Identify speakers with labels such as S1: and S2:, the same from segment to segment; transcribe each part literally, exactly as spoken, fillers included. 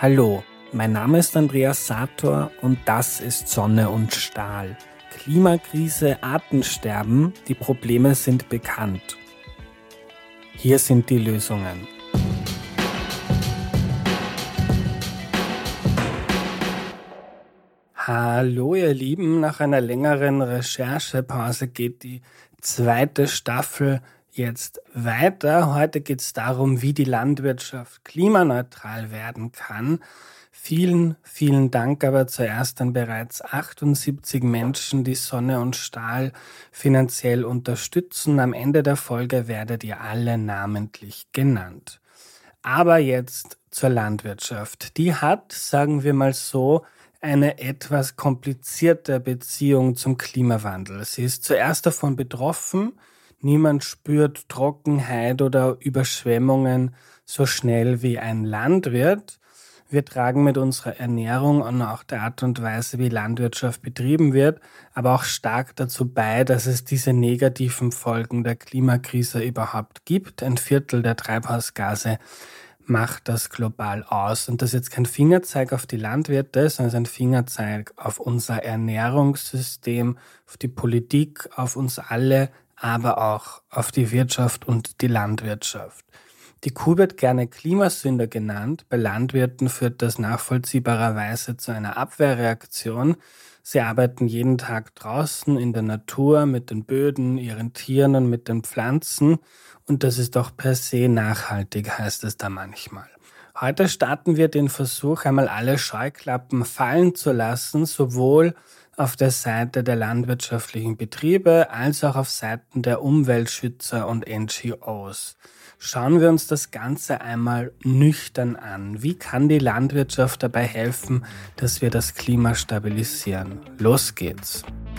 S1: Hallo, mein Name ist Andreas Sator und das ist Sonne und Stahl. Klimakrise, Artensterben, die Probleme sind bekannt. Hier sind die Lösungen. Hallo ihr Lieben, nach einer längeren Recherchepause geht die zweite Staffel jetzt weiter. Heute geht es darum, wie die Landwirtschaft klimaneutral werden kann. Vielen, vielen Dank aber zuerst an bereits achtundsiebzig Menschen, die Sonne und Stahl finanziell unterstützen. Am Ende der Folge werdet ihr alle namentlich genannt. Aber jetzt zur Landwirtschaft. Die hat, sagen wir mal so, eine etwas komplizierte Beziehung zum Klimawandel. Sie ist zuerst davon betroffen. Niemand spürt Trockenheit oder Überschwemmungen so schnell wie ein Landwirt. Wir tragen mit unserer Ernährung und auch der Art und Weise, wie Landwirtschaft betrieben wird, aber auch stark dazu bei, dass es diese negativen Folgen der Klimakrise überhaupt gibt. Ein Viertel der Treibhausgase macht das global aus. Und das ist jetzt kein Fingerzeig auf die Landwirte, sondern ein Fingerzeig auf unser Ernährungssystem, auf die Politik, auf uns alle, aber auch auf die Wirtschaft und die Landwirtschaft. Die Kuh wird gerne Klimasünder genannt. Bei Landwirten führt das nachvollziehbarerweise zu einer Abwehrreaktion. Sie arbeiten jeden Tag draußen in der Natur mit den Böden, ihren Tieren und mit den Pflanzen. Und das ist doch per se nachhaltig, heißt es da manchmal. Heute starten wir den Versuch, einmal alle Scheuklappen fallen zu lassen, sowohl auf der Seite der landwirtschaftlichen Betriebe als auch auf Seiten der Umweltschützer und N G Os. Schauen wir uns das Ganze einmal nüchtern an. Wie kann die Landwirtschaft dabei helfen, dass wir das Klima stabilisieren? Los geht's!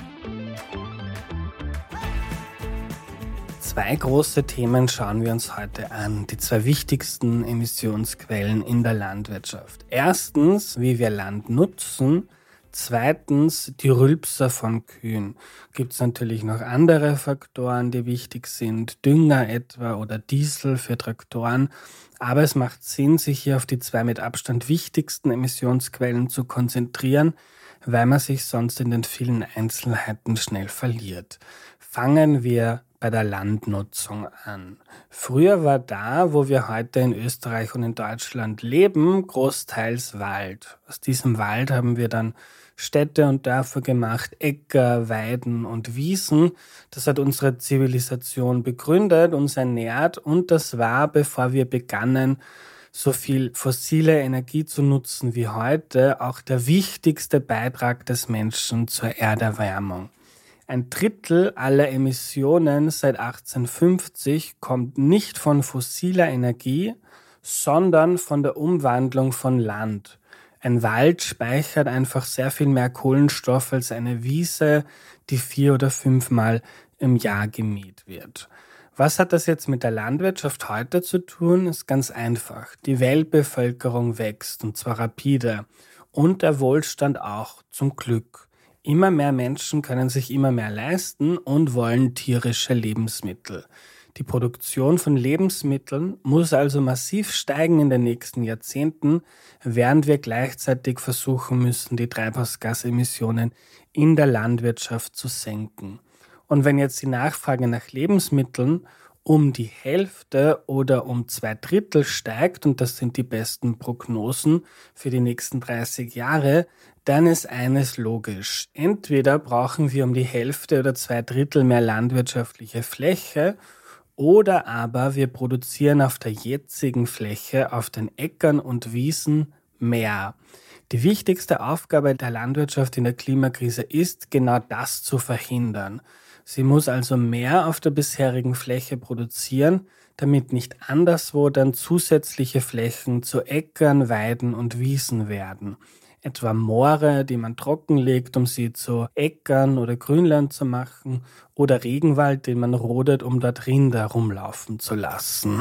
S1: Zwei große Themen schauen wir uns heute an, die zwei wichtigsten Emissionsquellen in der Landwirtschaft. Erstens, wie wir Land nutzen. Zweitens, die Rülpser von Kühen. Gibt es natürlich noch andere Faktoren, die wichtig sind, Dünger etwa oder Diesel für Traktoren. Aber es macht Sinn, sich hier auf die zwei mit Abstand wichtigsten Emissionsquellen zu konzentrieren, weil man sich sonst in den vielen Einzelheiten schnell verliert. Fangen wir bei der Landnutzung an. Früher war da, wo wir heute in Österreich und in Deutschland leben, großteils Wald. Aus diesem Wald haben wir dann Städte und Dörfer gemacht, Äcker, Weiden und Wiesen. Das hat unsere Zivilisation begründet, uns ernährt und das war, bevor wir begannen, so viel fossile Energie zu nutzen wie heute, auch der wichtigste Beitrag des Menschen zur Erderwärmung. Ein Drittel aller Emissionen seit achtzehnhundertfünfzig kommt nicht von fossiler Energie, sondern von der Umwandlung von Land. Ein Wald speichert einfach sehr viel mehr Kohlenstoff als eine Wiese, die vier- oder fünfmal im Jahr gemäht wird. Was hat das jetzt mit der Landwirtschaft heute zu tun? Ist ganz einfach. Die Weltbevölkerung wächst und zwar rapide und der Wohlstand auch, zum Glück. Immer mehr Menschen können sich immer mehr leisten und wollen tierische Lebensmittel. Die Produktion von Lebensmitteln muss also massiv steigen in den nächsten Jahrzehnten, während wir gleichzeitig versuchen müssen, die Treibhausgasemissionen in der Landwirtschaft zu senken. Und wenn jetzt die Nachfrage nach Lebensmitteln um die Hälfte oder um zwei Drittel steigt, und das sind die besten Prognosen für die nächsten dreißig Jahre, dann ist eines logisch. Entweder brauchen wir um die Hälfte oder zwei Drittel mehr landwirtschaftliche Fläche, oder aber wir produzieren auf der jetzigen Fläche, auf den Äckern und Wiesen mehr. Die wichtigste Aufgabe der Landwirtschaft in der Klimakrise ist, genau das zu verhindern. Sie muss also mehr auf der bisherigen Fläche produzieren, damit nicht anderswo dann zusätzliche Flächen zu Äckern, Weiden und Wiesen werden. Etwa Moore, die man trockenlegt, um sie zu Äckern oder Grünland zu machen, oder Regenwald, den man rodet, um dort Rinder rumlaufen zu lassen.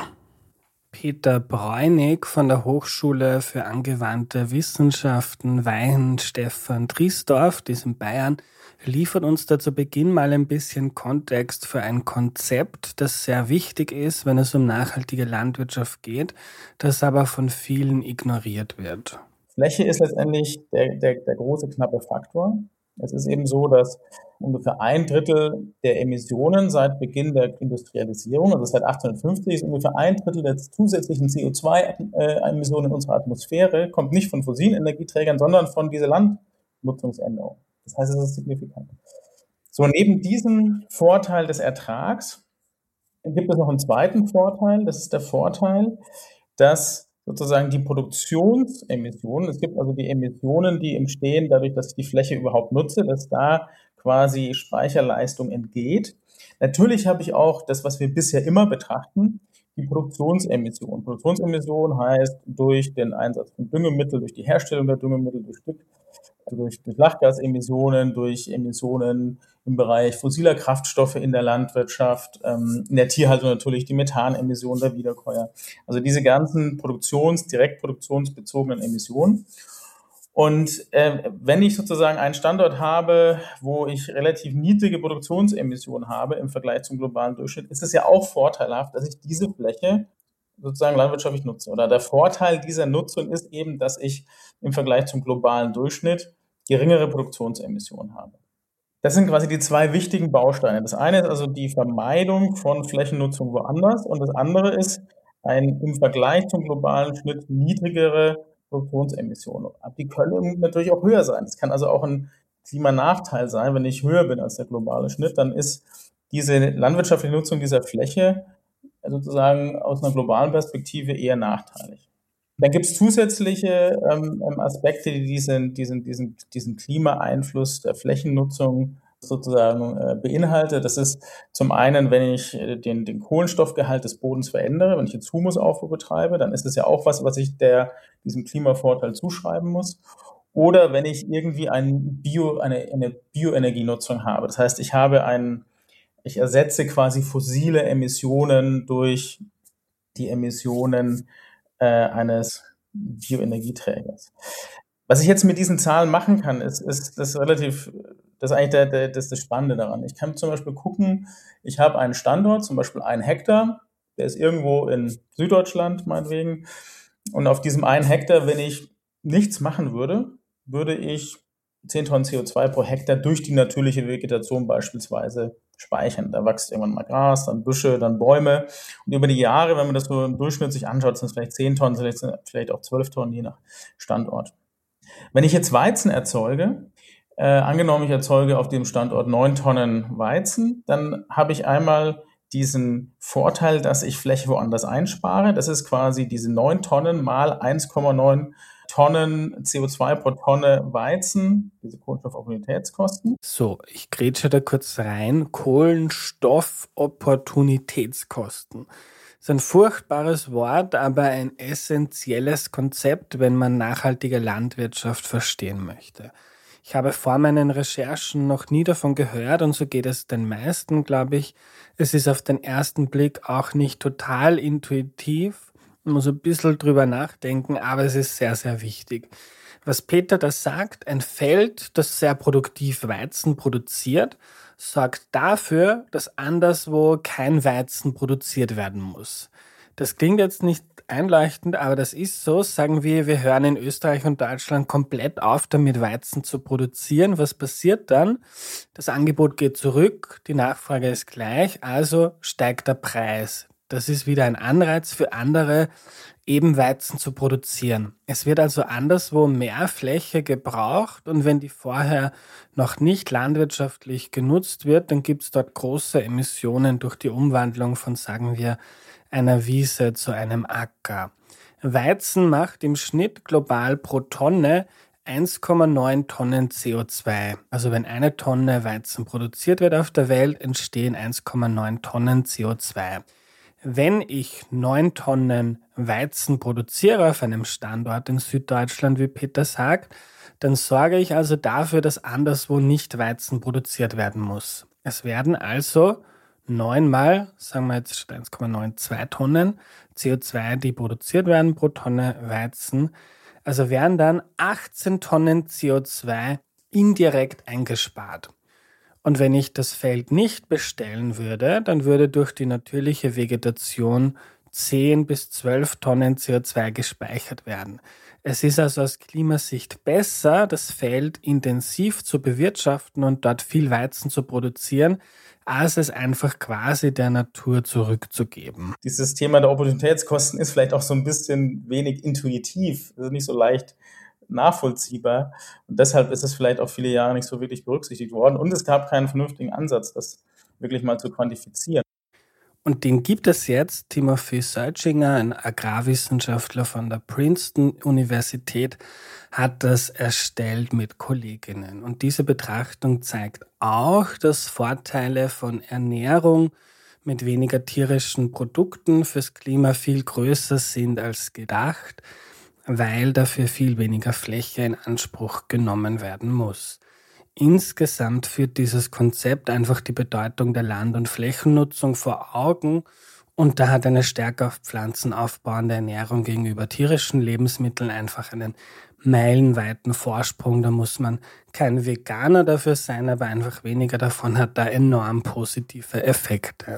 S1: Peter Bräunig von der Hochschule für angewandte Wissenschaften Weihenstephan-Triesdorf, die ist in Bayern, liefert uns da zu Beginn mal ein bisschen Kontext für ein Konzept, das sehr wichtig ist, wenn es um nachhaltige Landwirtschaft geht, das aber von vielen ignoriert wird.
S2: Fläche ist letztendlich der, der, der große knappe Faktor. Es ist eben so, dass ungefähr ein Drittel der Emissionen seit Beginn der Industrialisierung, also seit achtzehnhundertfünfzig, ist ungefähr ein Drittel der zusätzlichen C O zwei Emissionen in unserer Atmosphäre, kommt nicht von fossilen Energieträgern, sondern von dieser Landnutzungsänderung. Das heißt, es ist signifikant. So, neben diesem Vorteil des Ertrags gibt es noch einen zweiten Vorteil. Das ist der Vorteil, dass sozusagen die Produktionsemissionen, es gibt also die Emissionen, die entstehen dadurch, dass ich die Fläche überhaupt nutze, dass da quasi Speicherleistung entgeht. Natürlich habe ich auch das, was wir bisher immer betrachten, die Produktionsemission. Produktionsemission heißt durch den Einsatz von Düngemittel, durch die Herstellung der Düngemittel, durch Stück, durch, durch Lachgasemissionen, durch Emissionen im Bereich fossiler Kraftstoffe in der Landwirtschaft, ähm, in der Tierhaltung natürlich die Methanemissionen der Wiederkäuer. Also diese ganzen Produktions-, direktproduktionsbezogenen Emissionen. Und äh, wenn ich sozusagen einen Standort habe, wo ich relativ niedrige Produktionsemissionen habe im Vergleich zum globalen Durchschnitt, ist es ja auch vorteilhaft, dass ich diese Fläche sozusagen landwirtschaftlich nutze. Oder der Vorteil dieser Nutzung ist eben, dass ich im Vergleich zum globalen Durchschnitt geringere Produktionsemissionen habe. Das sind quasi die zwei wichtigen Bausteine. Das eine ist also die Vermeidung von Flächennutzung woanders und das andere ist ein im Vergleich zum globalen Schnitt niedrigere Produktionsemissionen. Die können natürlich auch höher sein. Es kann also auch ein Klimanachteil sein, wenn ich höher bin als der globale Schnitt, dann ist diese landwirtschaftliche Nutzung dieser Fläche sozusagen aus einer globalen Perspektive eher nachteilig. Dann gibt es zusätzliche ähm, Aspekte, die diesen, diesen, diesen, diesen Klimaeinfluss der Flächennutzung sozusagen äh, beinhaltet. Das ist zum einen, wenn ich den, den Kohlenstoffgehalt des Bodens verändere, wenn ich jetzt Humusaufbau betreibe, dann ist es ja auch was, was ich der, diesem Klimavorteil zuschreiben muss. Oder wenn ich irgendwie ein Bio, eine, eine Bioenergienutzung habe. Das heißt, ich habe einen, ich ersetze quasi fossile Emissionen durch die Emissionen äh, eines Bioenergieträgers. Was ich jetzt mit diesen Zahlen machen kann, ist, ist das relativ, das ist eigentlich der, der, das, ist das Spannende daran. Ich kann zum Beispiel gucken, ich habe einen Standort, zum Beispiel einen Hektar, der ist irgendwo in Süddeutschland meinetwegen. Und auf diesem einen Hektar, wenn ich nichts machen würde, würde ich zehn Tonnen C O zwei pro Hektar durch die natürliche Vegetation beispielsweise speichern. Da wächst irgendwann mal Gras, dann Büsche, dann Bäume. Und über die Jahre, wenn man das so im Durchschnitt sich anschaut, sind es vielleicht zehn Tonnen, vielleicht, vielleicht auch zwölf Tonnen, je nach Standort. Wenn ich jetzt Weizen erzeuge, äh, angenommen ich erzeuge auf dem Standort neun Tonnen Weizen, dann habe ich einmal diesen Vorteil, dass ich Fläche woanders einspare. Das ist quasi diese neun Tonnen mal eins Komma neun Tonnen C O zwei pro Tonne Weizen, diese Kohlenstoffopportunitätskosten.
S1: So, ich grätsche da kurz rein. Kohlenstoffopportunitätskosten. Das ist ein furchtbares Wort, aber ein essentielles Konzept, wenn man nachhaltige Landwirtschaft verstehen möchte. Ich habe vor meinen Recherchen noch nie davon gehört und so geht es den meisten, glaube ich. Es ist auf den ersten Blick auch nicht total intuitiv. Man muss ein bisschen drüber nachdenken, aber es ist sehr, sehr wichtig. Was Peter da sagt, ein Feld, das sehr produktiv Weizen produziert, sorgt dafür, dass anderswo kein Weizen produziert werden muss. Das klingt jetzt nicht einleuchtend, aber das ist so. Sagen wir, wir hören in Österreich und Deutschland komplett auf, damit Weizen zu produzieren. Was passiert dann? Das Angebot geht zurück, die Nachfrage ist gleich, also steigt der Preis. Das ist wieder ein Anreiz für andere, eben Weizen zu produzieren. Es wird also anderswo mehr Fläche gebraucht und wenn die vorher noch nicht landwirtschaftlich genutzt wird, dann gibt es dort große Emissionen durch die Umwandlung von, sagen wir, einer Wiese zu einem Acker. Weizen macht im Schnitt global pro Tonne eins Komma neun Tonnen C O zwei. Also wenn eine Tonne Weizen produziert wird auf der Welt, entstehen eins Komma neun Tonnen C O zwei. Wenn ich neun Tonnen Weizen produziere auf einem Standort in Süddeutschland, wie Peter sagt, dann sorge ich also dafür, dass anderswo nicht Weizen produziert werden muss. Es werden also neunmal, sagen wir jetzt eins Komma neun zwei Tonnen C O zwei, die produziert werden pro Tonne Weizen. Also werden dann achtzehn Tonnen C O zwei indirekt eingespart. Und wenn ich das Feld nicht bestellen würde, dann würde durch die natürliche Vegetation zehn bis zwölf Tonnen C O zwei gespeichert werden. Es ist also aus Klimasicht besser, das Feld intensiv zu bewirtschaften und dort viel Weizen zu produzieren, als es einfach quasi der Natur zurückzugeben.
S2: Dieses Thema der Opportunitätskosten ist vielleicht auch so ein bisschen wenig intuitiv, also nicht so leicht nachvollziehbar. Und deshalb ist es vielleicht auch viele Jahre nicht so wirklich berücksichtigt worden. Und es gab keinen vernünftigen Ansatz, das wirklich mal zu quantifizieren.
S1: Und den gibt es jetzt. Timothy Searchinger, ein Agrarwissenschaftler von der Princeton-Universität, hat das erstellt mit Kolleginnen. Und diese Betrachtung zeigt auch, dass Vorteile von Ernährung mit weniger tierischen Produkten fürs Klima viel größer sind als gedacht, weil dafür viel weniger Fläche in Anspruch genommen werden muss. Insgesamt führt dieses Konzept einfach die Bedeutung der Land- und Flächennutzung vor Augen und da hat eine stärker auf Pflanzen aufbauende Ernährung gegenüber tierischen Lebensmitteln einfach einen meilenweiten Vorsprung. Da muss man kein Veganer dafür sein, aber einfach weniger davon hat da enorm positive Effekte.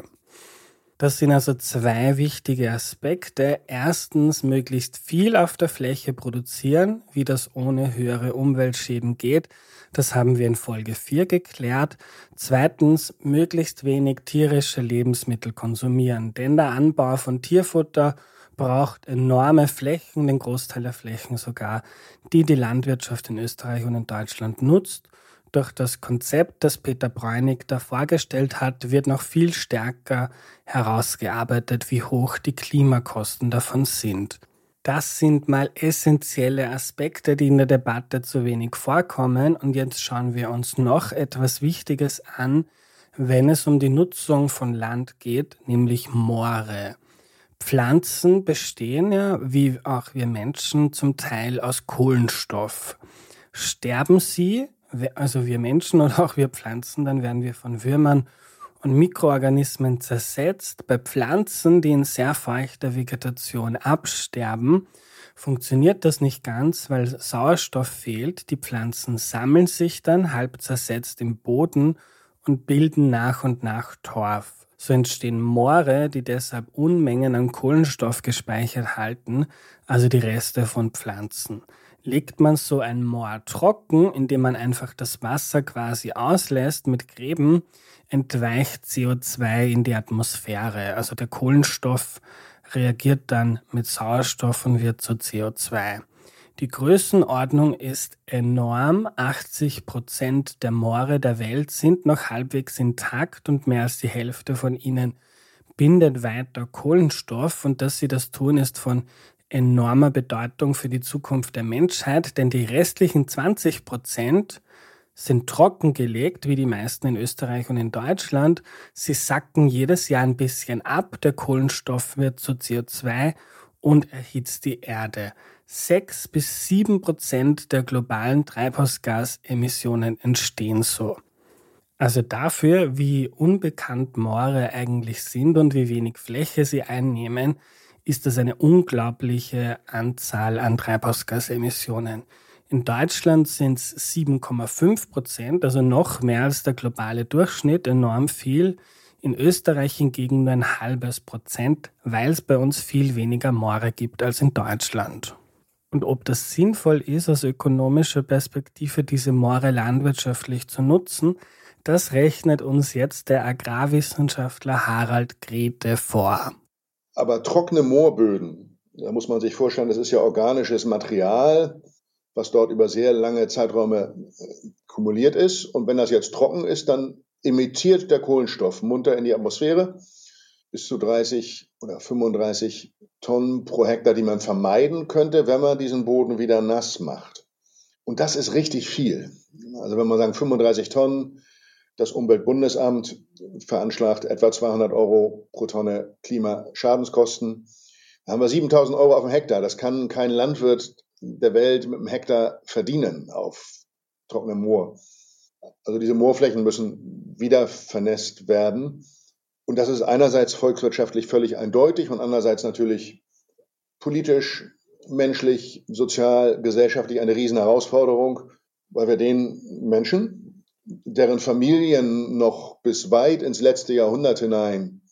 S1: Das sind also zwei wichtige Aspekte. Erstens, möglichst viel auf der Fläche produzieren, wie das ohne höhere Umweltschäden geht. Das haben wir in Folge vier geklärt. Zweitens, möglichst wenig tierische Lebensmittel konsumieren, denn der Anbau von Tierfutter braucht enorme Flächen, den Großteil der Flächen sogar, die die Landwirtschaft in Österreich und in Deutschland nutzt. Durch das Konzept, das Peter Bräunig da vorgestellt hat, wird noch viel stärker herausgearbeitet, wie hoch die Klimakosten davon sind. Das sind mal essentielle Aspekte, die in der Debatte zu wenig vorkommen. Und jetzt schauen wir uns noch etwas Wichtiges an, wenn es um die Nutzung von Land geht, nämlich Moore. Pflanzen bestehen ja, wie auch wir Menschen, zum Teil aus Kohlenstoff. Sterben sie, also wir Menschen und auch wir Pflanzen, dann werden wir von Würmern und Mikroorganismen zersetzt. Bei Pflanzen, die in sehr feuchter Vegetation absterben, funktioniert das nicht ganz, weil Sauerstoff fehlt. Die Pflanzen sammeln sich dann halb zersetzt im Boden und bilden nach und nach Torf. So entstehen Moore, die deshalb Unmengen an Kohlenstoff gespeichert halten, also die Reste von Pflanzen. Legt man so ein Moor trocken, indem man einfach das Wasser quasi auslässt mit Gräben, entweicht C O zwei in die Atmosphäre. Also der Kohlenstoff reagiert dann mit Sauerstoff und wird zu C O zwei. Die Größenordnung ist enorm. achtzig Prozent der Moore der Welt sind noch halbwegs intakt und mehr als die Hälfte von ihnen bindet weiter Kohlenstoff. Und dass sie das tun, ist von enormer Bedeutung für die Zukunft der Menschheit, denn die restlichen zwanzig Prozent sind trockengelegt, wie die meisten in Österreich und in Deutschland. Sie sacken jedes Jahr ein bisschen ab, der Kohlenstoff wird zu C O zwei und erhitzt die Erde. Sechs bis sieben Prozent der globalen Treibhausgasemissionen entstehen so. Also dafür, wie unbekannt Moore eigentlich sind und wie wenig Fläche sie einnehmen, ist das eine unglaubliche Anzahl an Treibhausgasemissionen. In Deutschland sind es sieben Komma fünf Prozent, also noch mehr als der globale Durchschnitt, enorm viel. In Österreich hingegen nur ein halbes Prozent, weil es bei uns viel weniger Moore gibt als in Deutschland. Und ob das sinnvoll ist, aus ökonomischer Perspektive diese Moore landwirtschaftlich zu nutzen, das rechnet uns jetzt der Agrarwissenschaftler Harald Grete vor.
S3: Aber trockene Moorböden, da muss man sich vorstellen, das ist ja organisches Material, was dort über sehr lange Zeiträume kumuliert ist. Und wenn das jetzt trocken ist, dann emittiert der Kohlenstoff munter in die Atmosphäre bis zu dreißig oder fünfunddreißig Tonnen pro Hektar, die man vermeiden könnte, wenn man diesen Boden wieder nass macht. Und das ist richtig viel. Also wenn man sagen fünfunddreißig Tonnen, das Umweltbundesamt veranschlagt etwa zweihundert Euro pro Tonne Klimaschadenskosten. Da haben wir siebentausend Euro auf dem Hektar. Das kann kein Landwirt der Welt mit einem Hektar verdienen auf trockenem Moor. Also diese Moorflächen müssen wieder vernässt werden. Und das ist einerseits volkswirtschaftlich völlig eindeutig und andererseits natürlich politisch, menschlich, sozial, gesellschaftlich eine riesen Herausforderung, weil wir den Menschen, deren Familien noch bis weit ins letzte Jahrhundert hinein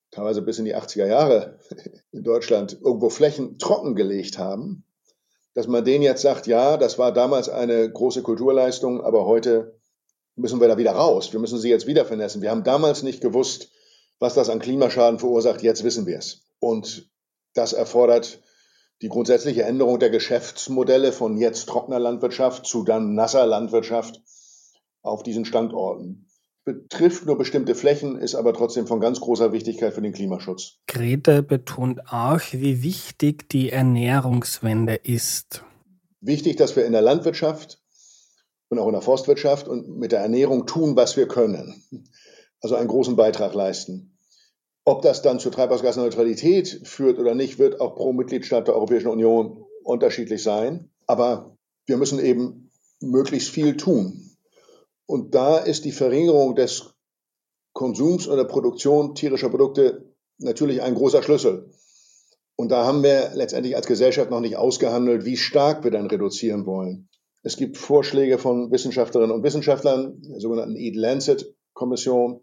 S3: teilweise bis in die achtziger Jahre in Deutschland irgendwo Flächen trockengelegt haben, dass man denen jetzt sagt, ja, das war damals eine große Kulturleistung, aber heute müssen wir da wieder raus. Wir müssen sie jetzt wieder vernässen. Wir haben damals nicht gewusst, was das an Klimaschaden verursacht. Jetzt wissen wir es. Und das erfordert die grundsätzliche Änderung der Geschäftsmodelle von jetzt trockener Landwirtschaft zu dann nasser Landwirtschaft auf diesen Standorten. Betrifft nur bestimmte Flächen, ist aber trotzdem von ganz großer Wichtigkeit für den Klimaschutz.
S1: Grete betont auch, wie wichtig die Ernährungswende ist.
S3: Wichtig, dass wir in der Landwirtschaft und auch in der Forstwirtschaft und mit der Ernährung tun, was wir können. Also einen großen Beitrag leisten. Ob das dann zur Treibhausgasneutralität führt oder nicht, wird auch pro Mitgliedstaat der Europäischen Union unterschiedlich sein. Aber wir müssen eben möglichst viel tun. Und da ist die Verringerung des Konsums oder Produktion tierischer Produkte natürlich ein großer Schlüssel. Und da haben wir letztendlich als Gesellschaft noch nicht ausgehandelt, wie stark wir dann reduzieren wollen. Es gibt Vorschläge von Wissenschaftlerinnen und Wissenschaftlern, der sogenannten E-Lancet-Kommission,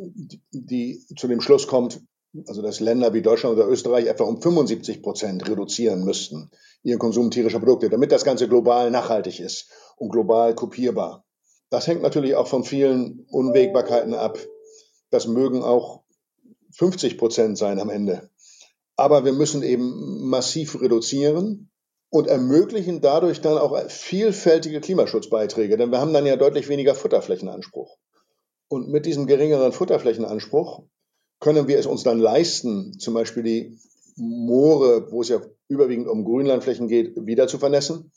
S3: die zu dem Schluss kommt, also dass Länder wie Deutschland oder Österreich etwa um fünfundsiebzig Prozent reduzieren müssten, ihren Konsum tierischer Produkte, damit das Ganze global nachhaltig ist und global kopierbar. Das hängt natürlich auch von vielen Unwägbarkeiten ab. Das mögen auch fünfzig Prozent sein am Ende. Aber wir müssen eben massiv reduzieren und ermöglichen dadurch dann auch vielfältige Klimaschutzbeiträge, denn wir haben dann ja deutlich weniger Futterflächenanspruch. Und mit diesem geringeren Futterflächenanspruch können wir es uns dann leisten, zum Beispiel die Moore, wo es ja überwiegend um Grünlandflächen geht, wieder zu vernässen.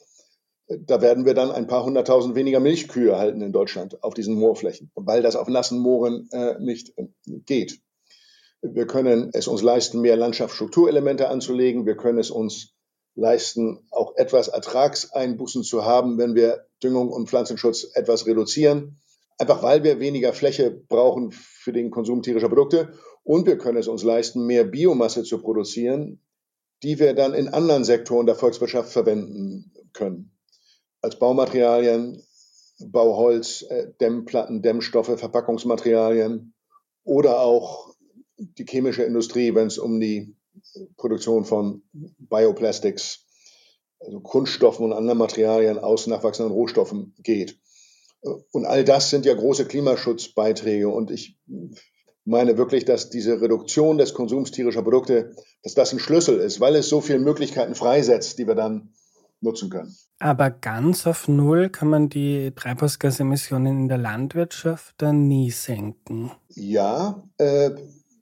S3: Da werden wir dann ein paar hunderttausend weniger Milchkühe halten in Deutschland auf diesen Moorflächen, weil das auf nassen Mooren äh, nicht äh, geht. Wir können es uns leisten, mehr Landschaftsstrukturelemente anzulegen. Wir können es uns leisten, auch etwas Ertragseinbußen zu haben, wenn wir Düngung und Pflanzenschutz etwas reduzieren. Einfach weil wir weniger Fläche brauchen für den Konsum tierischer Produkte. Und wir können es uns leisten, mehr Biomasse zu produzieren, die wir dann in anderen Sektoren der Volkswirtschaft verwenden können. Als Baumaterialien, Bauholz, Dämmplatten, Dämmstoffe, Verpackungsmaterialien oder auch die chemische Industrie, wenn es um die Produktion von Bioplastics, also Kunststoffen und anderen Materialien aus nachwachsenden Rohstoffen geht. Und all das sind ja große Klimaschutzbeiträge. Und ich meine wirklich, dass diese Reduktion des Konsums tierischer Produkte, dass das ein Schlüssel ist, weil es so viele Möglichkeiten freisetzt, die wir dann nutzen können.
S1: Aber ganz auf Null kann man die Treibhausgasemissionen in der Landwirtschaft dann nie senken.
S3: Ja, äh,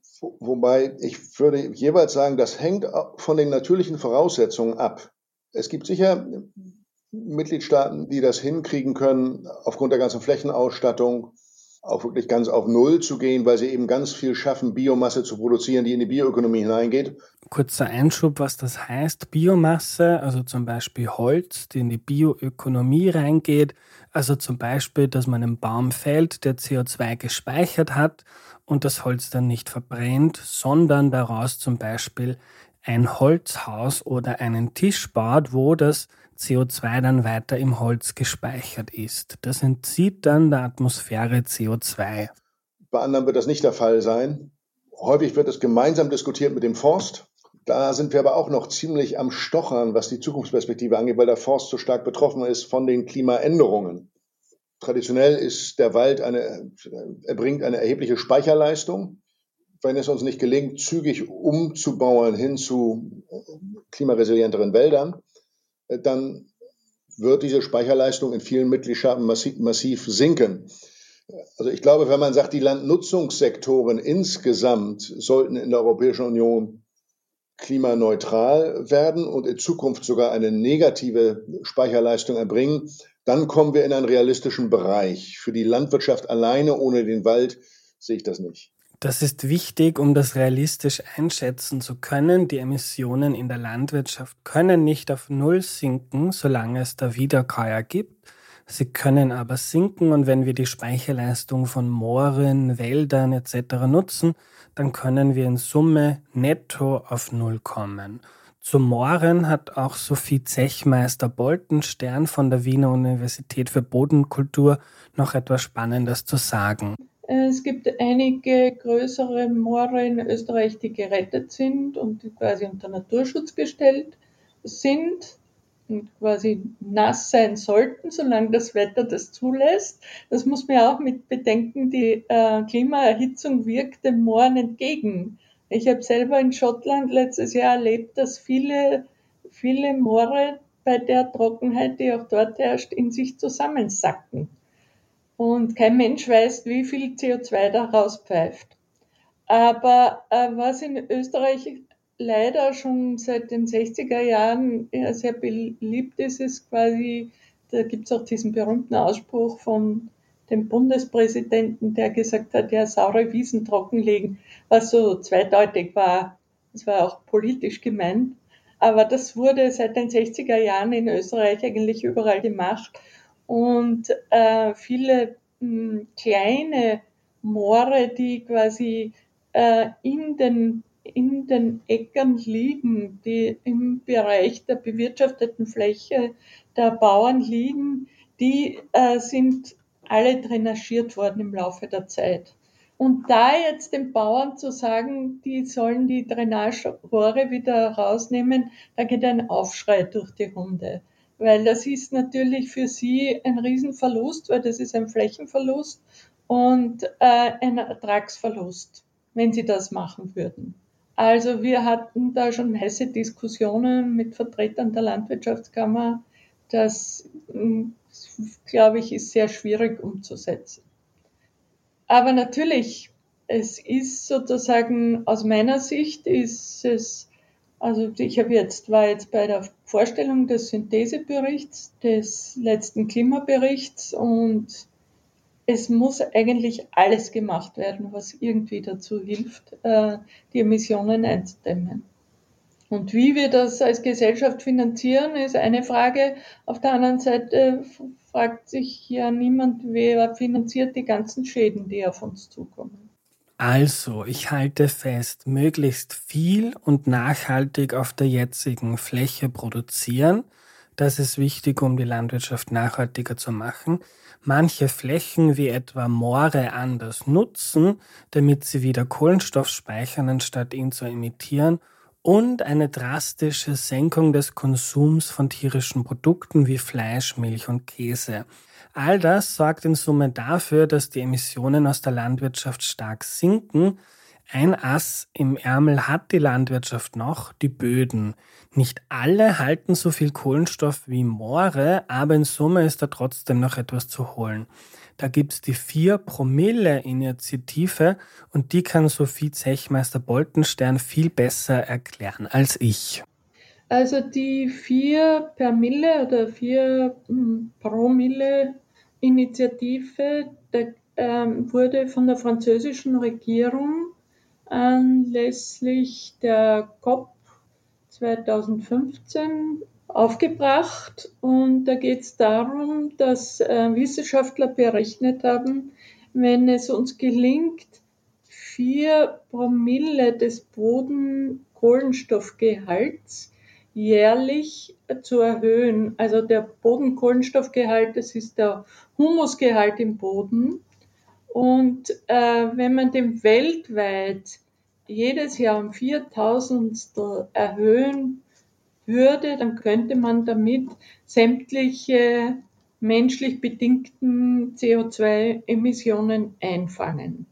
S3: wobei ich würde jeweils sagen, das hängt von den natürlichen Voraussetzungen ab. Es gibt sicher Mitgliedstaaten, die das hinkriegen können, aufgrund der ganzen Flächenausstattung auch wirklich ganz auf Null zu gehen, weil sie eben ganz viel schaffen, Biomasse zu produzieren, die in die Bioökonomie hineingeht.
S1: Kurzer Einschub, was das heißt. Biomasse, also zum Beispiel Holz, die in die Bioökonomie reingeht. Also zum Beispiel, dass man einen Baum fällt, der C O zwei gespeichert hat und das Holz dann nicht verbrennt, sondern daraus zum Beispiel ein Holzhaus oder einen Tisch baut, wo das C O zwei dann weiter im Holz gespeichert ist. Das entzieht dann der Atmosphäre C O zwei.
S3: Bei anderen wird das nicht der Fall sein. Häufig wird es gemeinsam diskutiert mit dem Forst. Da sind wir aber auch noch ziemlich am Stochern, was die Zukunftsperspektive angeht, weil der Forst so stark betroffen ist von den Klimaänderungen. Traditionell ist der Wald eine, er bringt eine erhebliche Speicherleistung. Wenn es uns nicht gelingt, zügig umzubauen hin zu klimaresilienteren Wäldern, dann wird diese Speicherleistung in vielen Mitgliedstaaten massiv, massiv sinken. Also ich glaube, wenn man sagt, die Landnutzungssektoren insgesamt sollten in der Europäischen Union klimaneutral werden und in Zukunft sogar eine negative Speicherleistung erbringen, dann kommen wir in einen realistischen Bereich. Für die Landwirtschaft alleine ohne den Wald sehe ich das nicht.
S1: Das ist wichtig, um das realistisch einschätzen zu können. Die Emissionen in der Landwirtschaft können nicht auf Null sinken, solange es da Wiederkäuer gibt. Sie können aber sinken und wenn wir die Speicherleistung von Mooren, Wäldern et cetera nutzen, dann können wir in Summe netto auf Null kommen. Zu Mooren hat auch Sophie Zechmeister-Boltenstern von der Wiener Universität für Bodenkultur noch etwas Spannendes zu sagen.
S4: Es gibt einige größere Moore in Österreich, die gerettet sind und die quasi unter Naturschutz gestellt sind und quasi nass sein sollten, solange das Wetter das zulässt. Das muss man auch mit bedenken, die äh, Klimaerhitzung wirkt den Mooren entgegen. Ich habe selber in Schottland letztes Jahr erlebt, dass viele, viele Moore bei der Trockenheit, die auch dort herrscht, in sich zusammensacken. Und kein Mensch weiß, wie viel C O zwei da rauspfeift. Aber äh, was in Österreich leider schon seit den sechziger Jahren sehr beliebt ist, ist quasi, da gibt es auch diesen berühmten Ausspruch von dem Bundespräsidenten, der gesagt hat, ja, saure Wiesen trockenlegen, was so zweideutig war. Das war auch politisch gemeint. Aber das wurde seit den sechziger Jahren in Österreich eigentlich überall gemacht. Und äh, viele mh, kleine Moore, die quasi äh, in den in den Äckern liegen, die im Bereich der bewirtschafteten Fläche der Bauern liegen, die äh, sind alle drainagiert worden im Laufe der Zeit. Und da jetzt den Bauern zu sagen, die sollen die Drainagerohre wieder rausnehmen, da geht ein Aufschrei durch die Runde. Weil das ist natürlich für sie ein Riesenverlust, weil das ist ein Flächenverlust und äh, ein Ertragsverlust, wenn sie das machen würden. Also wir hatten da schon heiße Diskussionen mit Vertretern der Landwirtschaftskammer. Das, glaube ich, ist sehr schwierig umzusetzen. Aber natürlich, es ist sozusagen, aus meiner Sicht ist es, also ich habe jetzt, war jetzt bei der Vorstellung des Syntheseberichts, des letzten Klimaberichts und es muss eigentlich alles gemacht werden, was irgendwie dazu hilft, die Emissionen einzudämmen. Und wie wir das als Gesellschaft finanzieren, ist eine Frage. Auf der anderen Seite fragt sich ja niemand, wer finanziert die ganzen Schäden, die auf uns zukommen.
S1: Also, ich halte fest, möglichst viel und nachhaltig auf der jetzigen Fläche produzieren. Das ist wichtig, um die Landwirtschaft nachhaltiger zu machen. Manche Flächen wie etwa Moore anders nutzen, damit sie wieder Kohlenstoff speichern, anstatt ihn zu emittieren. Und eine drastische Senkung des Konsums von tierischen Produkten wie Fleisch, Milch und Käse. All das sorgt in Summe dafür, dass die Emissionen aus der Landwirtschaft stark sinken. Ein Ass im Ärmel hat die Landwirtschaft noch, die Böden. Nicht alle halten so viel Kohlenstoff wie Moore, aber in Summe ist da trotzdem noch etwas zu holen. Da gibt's die vier Promille Initiative und die kann Sophie Zechmeister-Boltenstern viel besser erklären als ich.
S4: Also die vier Promille oder vier Promille Initiative der, ähm, wurde von der französischen Regierung anlässlich der COP zweitausendfünfzehn aufgebracht und da geht es darum, dass äh, Wissenschaftler berechnet haben, wenn es uns gelingt, vier Promille des Bodenkohlenstoffgehalts jährlich zu erhöhen. Also der Bodenkohlenstoffgehalt, das ist der Humusgehalt im Boden. Und äh, wenn man den weltweit jedes Jahr um viertausendstel erhöhen würde, dann könnte man damit sämtliche menschlich bedingten C O zwei Emissionen einfangen.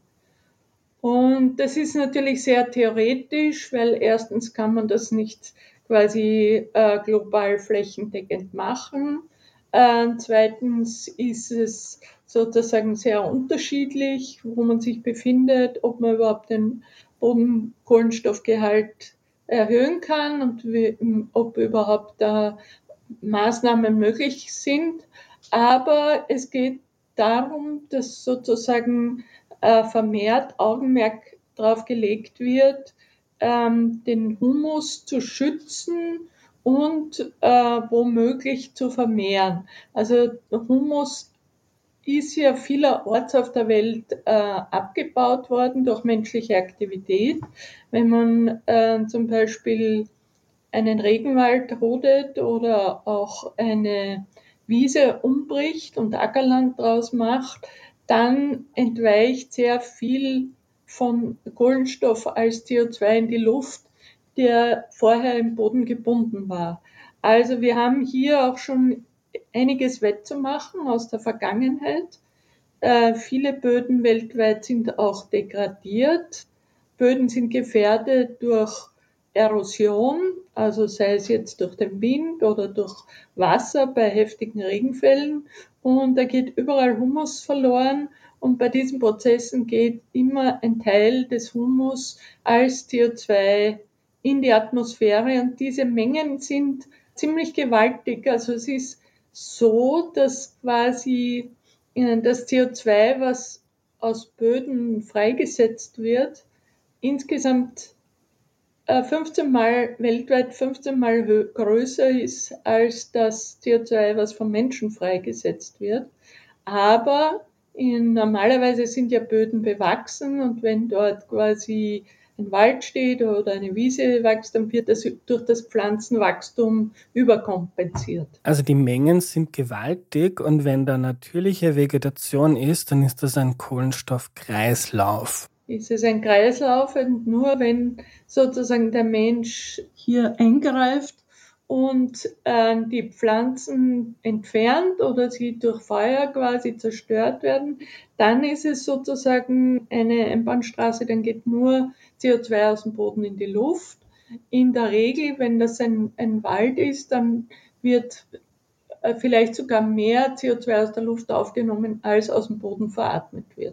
S4: Und das ist natürlich sehr theoretisch, weil erstens kann man das nicht quasi äh, global flächendeckend machen. Äh, zweitens ist es sozusagen sehr unterschiedlich, wo man sich befindet, ob man überhaupt den Bodenkohlenstoffgehalt erhöhen kann und wie, ob überhaupt da Maßnahmen möglich sind. Aber es geht darum, dass sozusagen äh, vermehrt Augenmerk darauf gelegt wird, ähm, den Humus zu schützen und äh, womöglich zu vermehren. Also Humus ist ja vielerorts auf der Welt äh, abgebaut worden durch menschliche Aktivität. Wenn man äh, zum Beispiel einen Regenwald rodet oder auch eine Wiese umbricht und Ackerland draus macht, dann entweicht sehr viel von Kohlenstoff als C O zwei in die Luft, der vorher im Boden gebunden war. Also wir haben hier auch schon einiges wettzumachen aus der Vergangenheit. Äh, viele Böden weltweit sind auch degradiert. Böden sind gefährdet durch Erosion, also sei es jetzt durch den Wind oder durch Wasser bei heftigen Regenfällen. Und da geht überall Humus verloren. Und bei diesen Prozessen geht immer ein Teil des Humus als C O zwei in die Atmosphäre. Und diese Mengen sind ziemlich gewaltig. Also es ist so, dass quasi das C O zwei, was aus Böden freigesetzt wird, insgesamt fünfzehn Mal, weltweit fünfzehn Mal größer ist als das C O zwei, was vom Menschen freigesetzt wird. Aber in, normalerweise sind ja Böden bewachsen und wenn dort quasi ein Wald steht oder eine Wiese wächst, dann wird das durch das Pflanzenwachstum überkompensiert.
S1: Also die Mengen sind gewaltig und wenn da natürliche Vegetation ist, dann ist das ein Kohlenstoffkreislauf.
S4: Ist es ein Kreislauf und nur wenn sozusagen der Mensch hier eingreift und äh, die Pflanzen entfernt oder sie durch Feuer quasi zerstört werden, dann ist es sozusagen eine Einbahnstraße, dann geht nur C O zwei aus dem Boden in die Luft. In der Regel, wenn das ein, ein Wald ist, dann wird äh, vielleicht sogar mehr C O zwei aus der Luft aufgenommen, als aus dem Boden veratmet wird.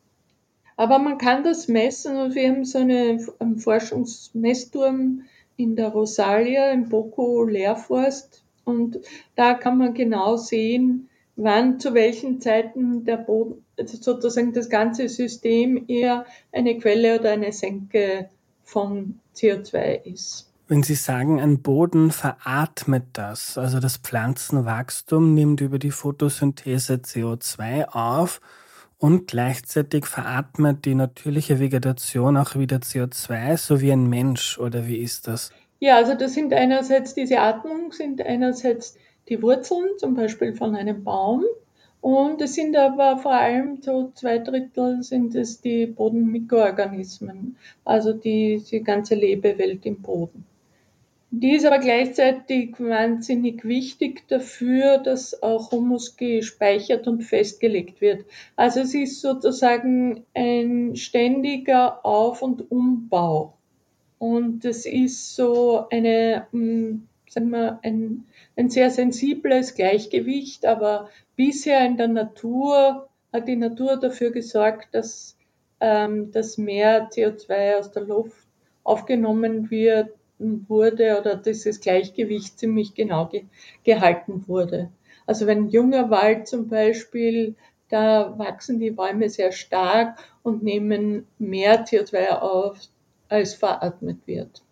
S4: Aber man kann das messen und wir haben so eine, einen Forschungsmessturm in der Rosalia im Boko Lehrforst und da kann man genau sehen, wann zu welchen Zeiten der Boden, also sozusagen das ganze System eher eine Quelle oder eine Senke von C O zwei ist.
S1: Wenn Sie sagen, ein Boden veratmet das, also das Pflanzenwachstum nimmt über die Photosynthese C O zwei auf, und gleichzeitig veratmet die natürliche Vegetation auch wieder C O zwei, so wie ein Mensch, oder wie ist das?
S4: Ja, also das sind einerseits diese Atmung, sind einerseits die Wurzeln, zum Beispiel von einem Baum. Und es sind aber vor allem so zwei Drittel sind es die Bodenmikroorganismen, also die, die ganze Lebewelt im Boden. Die ist aber gleichzeitig wahnsinnig wichtig dafür, dass auch Humus gespeichert und festgelegt wird. Also es ist sozusagen ein ständiger Auf- und Umbau. Und es ist so eine, sagen wir, ein, ein sehr sensibles Gleichgewicht, aber bisher in der Natur hat die Natur dafür gesorgt, dass, ähm, dass mehr C O zwei aus der Luft aufgenommen wird, wurde oder dieses Gleichgewicht ziemlich genau ge- gehalten wurde. Also wenn ein junger Wald zum Beispiel, da wachsen die Bäume sehr stark und nehmen mehr C O zwei auf, als veratmet wird.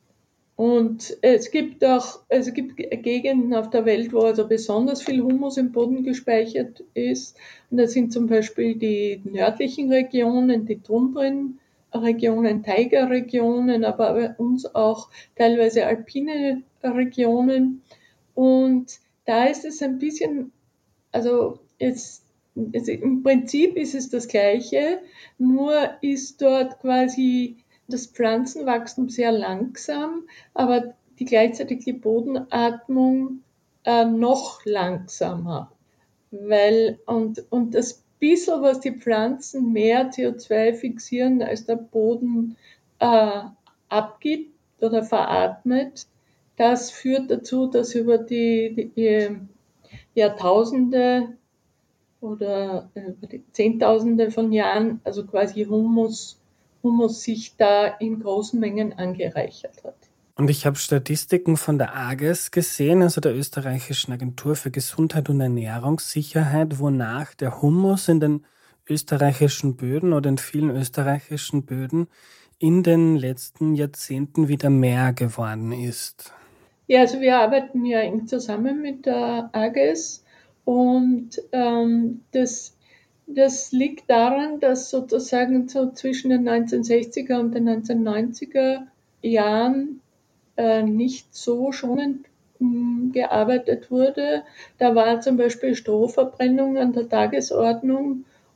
S4: Und es gibt auch, es gibt Gegenden auf der Welt, wo also besonders viel Humus im Boden gespeichert ist. Und das sind zum Beispiel die nördlichen Regionen, die Tundrenregionen, Taiga-Regionen, aber bei uns auch teilweise alpine Regionen. Und da ist es ein bisschen, also jetzt, also im Prinzip ist es das Gleiche, nur ist dort quasi das Pflanzenwachstum sehr langsam, aber die gleichzeitig die Bodenatmung äh, noch langsamer. Weil, und, und das bisschen, was die Pflanzen mehr C O zwei fixieren, als der Boden äh, abgibt oder veratmet, das führt dazu, dass über die, die Jahrtausende oder über die Zehntausende von Jahren, also quasi Humus, Humus sich da in großen Mengen angereichert hat.
S1: Und ich habe Statistiken von der A G E S gesehen, also der österreichischen Agentur für Gesundheit und Ernährungssicherheit, wonach der Humus in den österreichischen Böden oder in vielen österreichischen Böden in den letzten Jahrzehnten wieder mehr geworden ist.
S4: Ja, also wir arbeiten ja eng zusammen mit der A G E S und ähm, das, das liegt daran, dass sozusagen so zwischen den neunzehnhundertsechziger und den neunzehnhundertneunziger Jahren äh, nicht so schonend mh, gearbeitet wurde. Da war zum Beispiel Strohverbrennung an der Tagesordnung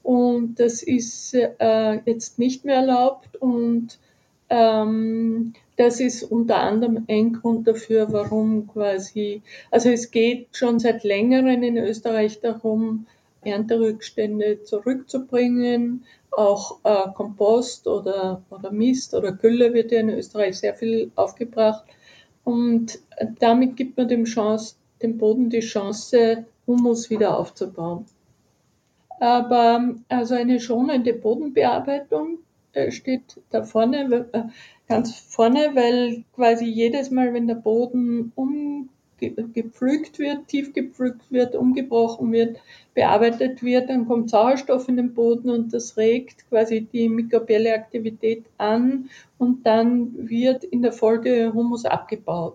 S4: und das ist äh, jetzt nicht mehr erlaubt und ähm, das ist unter anderem ein Grund dafür, warum quasi, also es geht schon seit längerem in Österreich darum, Ernterückstände zurückzubringen, auch äh, Kompost oder, oder Mist oder Gülle wird ja in Österreich sehr viel aufgebracht und damit gibt man dem, Chance, dem Boden die Chance, Humus wieder aufzubauen. Aber also eine schonende Bodenbearbeitung äh, steht da vorne, äh, ganz vorne, weil quasi jedes Mal, wenn der Boden umgepflügt wird, tief gepflügt wird, umgebrochen wird, bearbeitet wird, dann kommt Sauerstoff in den Boden und das regt quasi die mikrobielle Aktivität an und dann wird in der Folge Humus abgebaut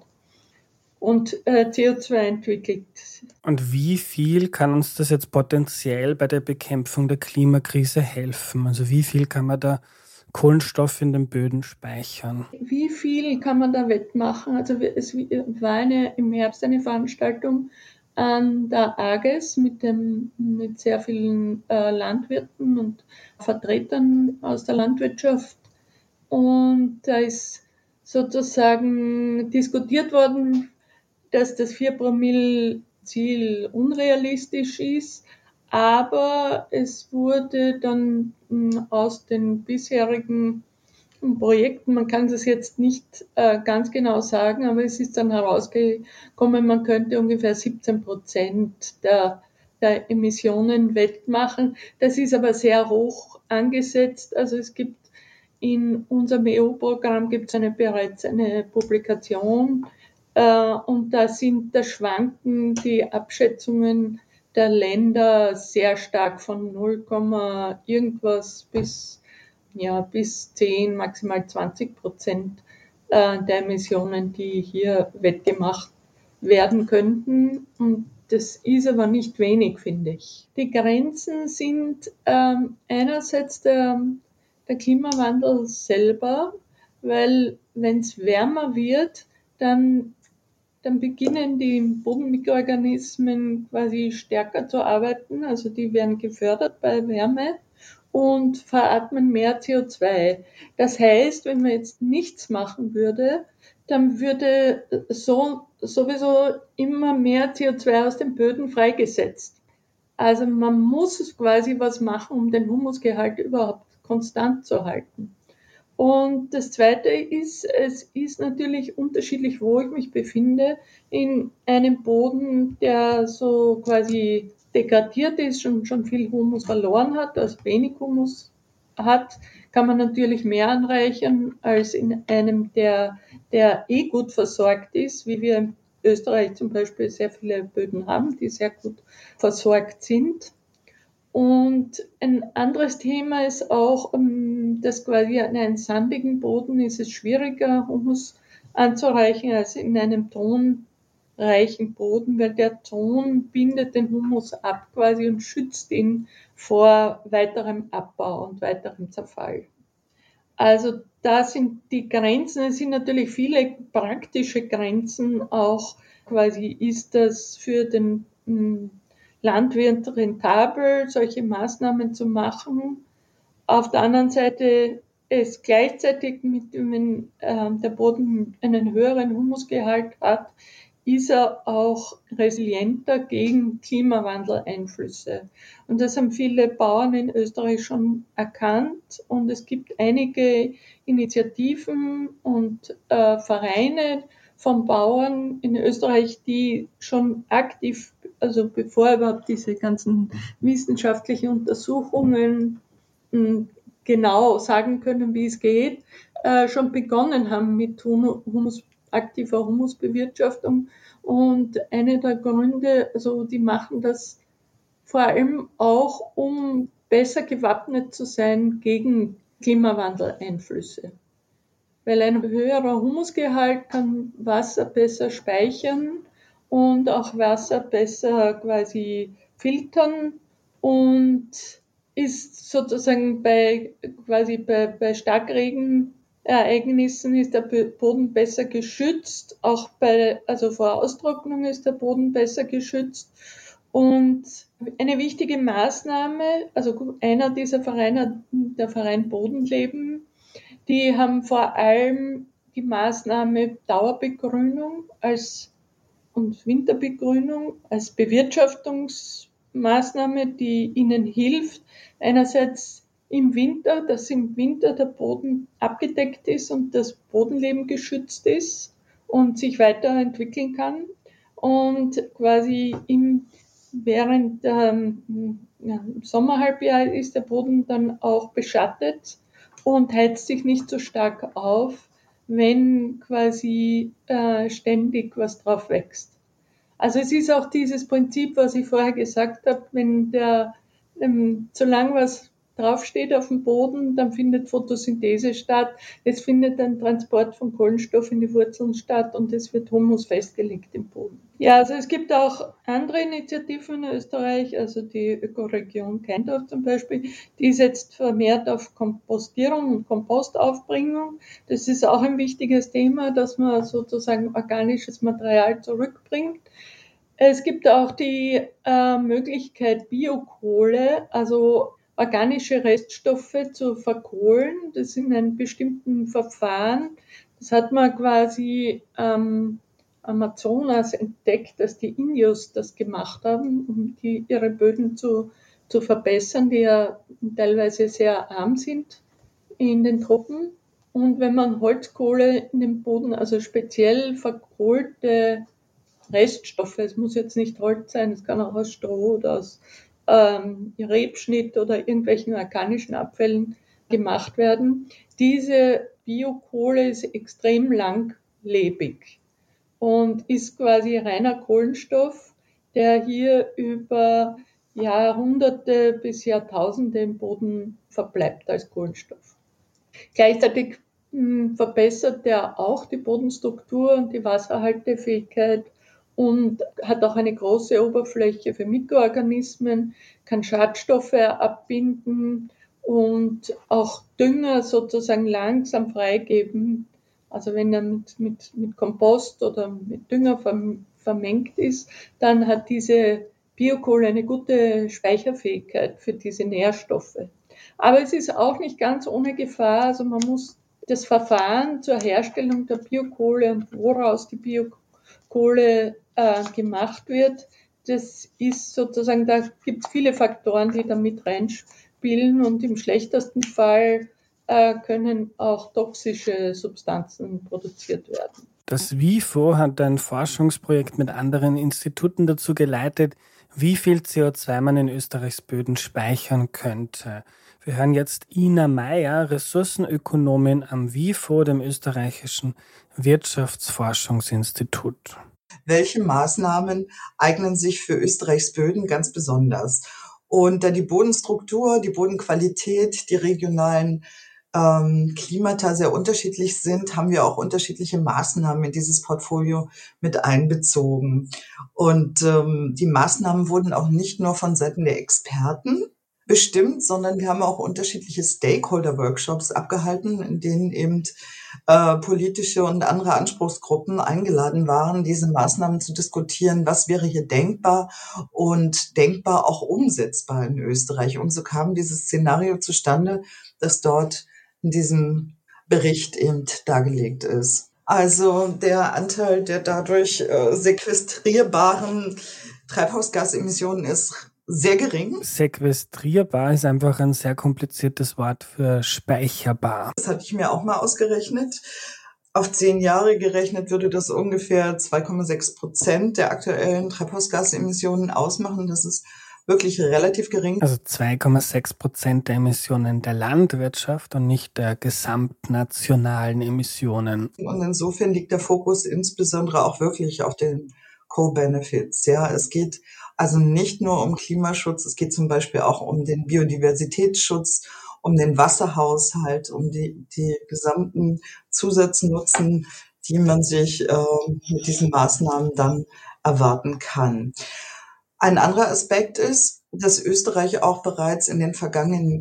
S4: und äh, C O zwei entwickelt.
S1: Und wie viel kann uns das jetzt potenziell bei der Bekämpfung der Klimakrise helfen? Also wie viel kann man da Kohlenstoff in den Böden speichern?
S4: Wie viel kann man da wettmachen? Also es war eine, im Herbst eine Veranstaltung an der AGES mit, dem, mit sehr vielen äh, Landwirten und Vertretern aus der Landwirtschaft. Und da ist sozusagen diskutiert worden, dass das vier Promille Ziel unrealistisch ist, aber es wurde dann mh, aus den bisherigen Projekten, man kann das jetzt nicht äh, ganz genau sagen, aber es ist dann herausgekommen, man könnte ungefähr siebzehn Prozent der, der Emissionen wettmachen. Das ist aber sehr hoch angesetzt. Also es gibt in unserem E U-Programm gibt es eine, bereits eine Publikation äh, und da sind, da schwanken die Abschätzungen der Länder sehr stark von null, irgendwas bis ja, bis zehn, maximal zwanzig Prozent äh, der Emissionen, die hier wettgemacht werden könnten. Und das ist aber nicht wenig, finde ich. Die Grenzen sind ähm, einerseits der, der Klimawandel selber, weil wenn es wärmer wird, dann, dann beginnen die Bodenmikroorganismen quasi stärker zu arbeiten, also die werden gefördert bei Wärme und veratmen mehr C O zwei. Das heißt, wenn man jetzt nichts machen würde, dann würde so, sowieso immer mehr C O zwei aus den Böden freigesetzt. Also man muss quasi was machen, um den Humusgehalt überhaupt konstant zu halten. Und das Zweite ist, es ist natürlich unterschiedlich, wo ich mich befinde. In einem Boden, der so quasi degradiert ist und schon viel Humus verloren hat, also wenig Humus hat, kann man natürlich mehr anreichern als in einem, der, der eh gut versorgt ist, wie wir in Österreich zum Beispiel sehr viele Böden haben, die sehr gut versorgt sind. Und ein anderes Thema ist auch, dass quasi an einem sandigen Boden ist es schwieriger, Humus anzureichen als in einem tonreichen Boden, weil der Ton bindet den Humus ab quasi und schützt ihn vor weiterem Abbau und weiterem Zerfall. Also da sind die Grenzen, es sind natürlich viele praktische Grenzen, auch quasi ist das für den Landwirt rentabel, solche Maßnahmen zu machen. Auf der anderen Seite ist gleichzeitig, mit, wenn äh, der Boden einen höheren Humusgehalt hat, ist er auch resilienter gegen Klimawandeleinflüsse. Und das haben viele Bauern in Österreich schon erkannt. Und es gibt einige Initiativen und äh, Vereine von Bauern in Österreich, die schon aktiv, also bevor überhaupt diese ganzen wissenschaftlichen Untersuchungen mh, genau sagen können, wie es geht, äh, schon begonnen haben mit Humus, aktiver Humusbewirtschaftung. Und eine der Gründe, also die machen das vor allem auch, um besser gewappnet zu sein gegen Klimawandeleinflüsse. Weil ein höherer Humusgehalt kann Wasser besser speichern und auch Wasser besser quasi filtern und ist sozusagen bei, quasi bei, bei Starkregenereignissen ist der Boden besser geschützt, auch bei, also vor Austrocknung ist der Boden besser geschützt und Eine wichtige Maßnahme, also einer dieser Vereine, der Verein Bodenleben, die haben vor allem die Maßnahme Dauerbegrünung als und Winterbegrünung als Bewirtschaftungsmaßnahme, die ihnen hilft, einerseits im Winter, dass im Winter der Boden abgedeckt ist und das Bodenleben geschützt ist und sich weiterentwickeln kann, und quasi im, während ähm, ja, im Sommerhalbjahr ist der Boden dann auch beschattet und heizt sich nicht so stark auf, wenn quasi äh, ständig was drauf wächst. Also es ist auch dieses Prinzip, was ich vorher gesagt habe, wenn der, ähm, solange was draufsteht auf dem Boden, dann findet Photosynthese statt, es findet ein Transport von Kohlenstoff in die Wurzeln statt und es wird Humus festgelegt im Boden. Ja, also es gibt auch andere Initiativen in Österreich, also die Ökoregion Keindorf zum Beispiel, die setzt vermehrt auf Kompostierung und Kompostaufbringung. Das ist auch ein wichtiges Thema, dass man sozusagen organisches Material zurückbringt. Es gibt auch die äh, Möglichkeit, Biokohle, also organische Reststoffe zu verkohlen. Das in einem bestimmten Verfahren. Das hat man quasi am Amazonas entdeckt, dass die Inyus das gemacht haben, um die, ihre Böden zu, zu verbessern, die ja teilweise sehr arm sind in den Tropen. Und wenn man Holzkohle in den Boden, also speziell verkohlte Reststoffe, es muss jetzt nicht Holz sein, es kann auch aus Stroh oder aus ähm, Rebschnitt oder irgendwelchen organischen Abfällen gemacht werden. Diese Biokohle ist extrem langlebig und ist quasi reiner Kohlenstoff, der hier über Jahrhunderte bis Jahrtausende im Boden verbleibt als Kohlenstoff. Gleichzeitig mh, verbessert er auch die Bodenstruktur und die Wasserhaltefähigkeit und hat auch eine große Oberfläche für Mikroorganismen, kann Schadstoffe abbinden und auch Dünger sozusagen langsam freigeben. Also wenn er mit, mit, mit Kompost oder mit Dünger vermengt ist, dann hat diese Biokohle eine gute Speicherfähigkeit für diese Nährstoffe. Aber es ist auch nicht ganz ohne Gefahr. Also man muss das Verfahren zur Herstellung der Biokohle und woraus die Biokohle äh, gemacht wird, das ist sozusagen, da gibt es viele Faktoren, die da mit reinspielen, und im schlechtesten Fall äh, können auch toxische Substanzen produziert werden.
S1: Das WIFO hat ein Forschungsprojekt mit anderen Instituten dazu geleitet, wie viel C O zwei man in Österreichs Böden speichern könnte. Wir hören jetzt Ina Meyer, Ressourcenökonomin am WIFO, dem österreichischen Wirtschaftsforschungsinstitut.
S5: Welche Maßnahmen eignen sich für Österreichs Böden ganz besonders? Und da die Bodenstruktur, die Bodenqualität, die regionalen ähm, Klimata sehr unterschiedlich sind, haben wir auch unterschiedliche Maßnahmen in dieses Portfolio mit einbezogen. Und ähm, die Maßnahmen wurden auch nicht nur von Seiten der Experten bestimmt, sondern wir haben auch unterschiedliche Stakeholder-Workshops abgehalten, in denen eben äh, politische und andere Anspruchsgruppen eingeladen waren, diese Maßnahmen zu diskutieren, was wäre hier denkbar und denkbar auch umsetzbar in Österreich. Und so kam dieses Szenario zustande, das dort in diesem Bericht eben dargelegt ist. Also der Anteil der dadurch äh, sequestrierbaren Treibhausgasemissionen ist sehr gering.
S1: Sequestrierbar ist einfach ein sehr kompliziertes Wort für speicherbar.
S5: Das hatte ich mir auch mal ausgerechnet. Auf zehn Jahre gerechnet würde das ungefähr zwei Komma sechs Prozent der aktuellen Treibhausgasemissionen ausmachen. Das ist wirklich relativ gering.
S1: Also zwei Komma sechs Prozent der Emissionen der Landwirtschaft und nicht der gesamtnationalen Emissionen.
S5: Und insofern liegt der Fokus insbesondere auch wirklich auf den Co-Benefits. Ja, es geht also nicht nur um Klimaschutz, es geht zum Beispiel auch um den Biodiversitätsschutz, um den Wasserhaushalt, um die, die gesamten Zusatznutzen, die man sich äh, mit diesen Maßnahmen dann erwarten kann. Ein anderer Aspekt ist, dass Österreich auch bereits in den vergangenen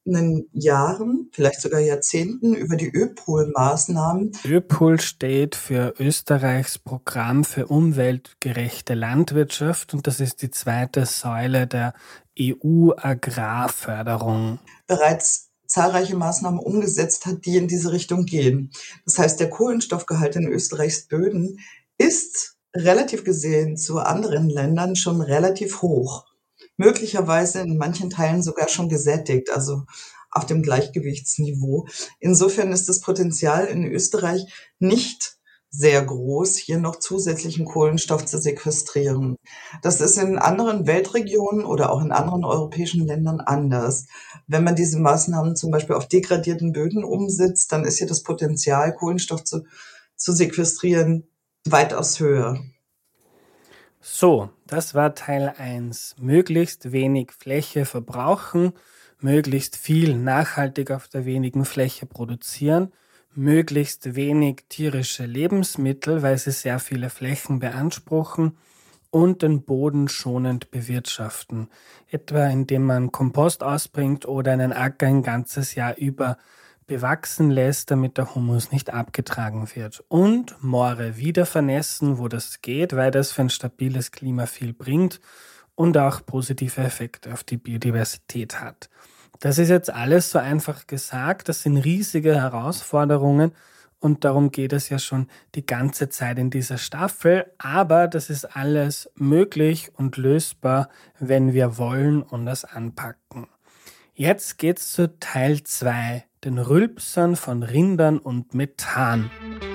S5: vergangenen Jahren, vielleicht sogar Jahrzehnten, über die ÖPOL-Maßnahmen.
S1: ÖPOL steht für Österreichs Programm für umweltgerechte Landwirtschaft und das ist die zweite Säule der E U-Agrarförderung.
S5: Bereits zahlreiche Maßnahmen umgesetzt hat, die in diese Richtung gehen. Das heißt, der Kohlenstoffgehalt in Österreichs Böden ist relativ gesehen zu anderen Ländern schon relativ hoch. Möglicherweise in manchen Teilen sogar schon gesättigt, also auf dem Gleichgewichtsniveau. Insofern ist das Potenzial in Österreich nicht sehr groß, hier noch zusätzlichen Kohlenstoff zu sequestrieren. Das ist in anderen Weltregionen oder auch in anderen europäischen Ländern anders. Wenn man diese Maßnahmen zum Beispiel auf degradierten Böden umsetzt, dann ist hier das Potenzial, Kohlenstoff zu, zu sequestrieren, weitaus höher.
S1: So, das war Teil eins. Möglichst wenig Fläche verbrauchen, möglichst viel nachhaltig auf der wenigen Fläche produzieren, möglichst wenig tierische Lebensmittel, weil sie sehr viele Flächen beanspruchen und den Boden schonend bewirtschaften, etwa indem man Kompost ausbringt oder einen Acker ein ganzes Jahr über bewachsen lässt, damit der Humus nicht abgetragen wird. Und Moore wieder vernässen, wo das geht, weil das für ein stabiles Klima viel bringt und auch positive Effekte auf die Biodiversität hat. Das ist jetzt alles so einfach gesagt, das sind riesige Herausforderungen und darum geht es ja schon die ganze Zeit in dieser Staffel, aber das ist alles möglich und lösbar, wenn wir wollen und das anpacken. Jetzt geht's zu Teil zwei, den Rülpsern von Rindern und Methan.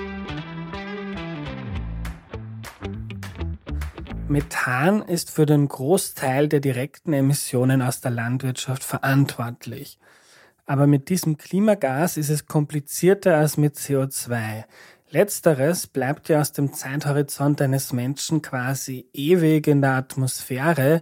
S1: Methan ist für den Großteil der direkten Emissionen aus der Landwirtschaft verantwortlich. Aber mit diesem Klimagas ist es komplizierter als mit C O zwei. Letzteres bleibt ja aus dem Zeithorizont eines Menschen quasi ewig in der Atmosphäre.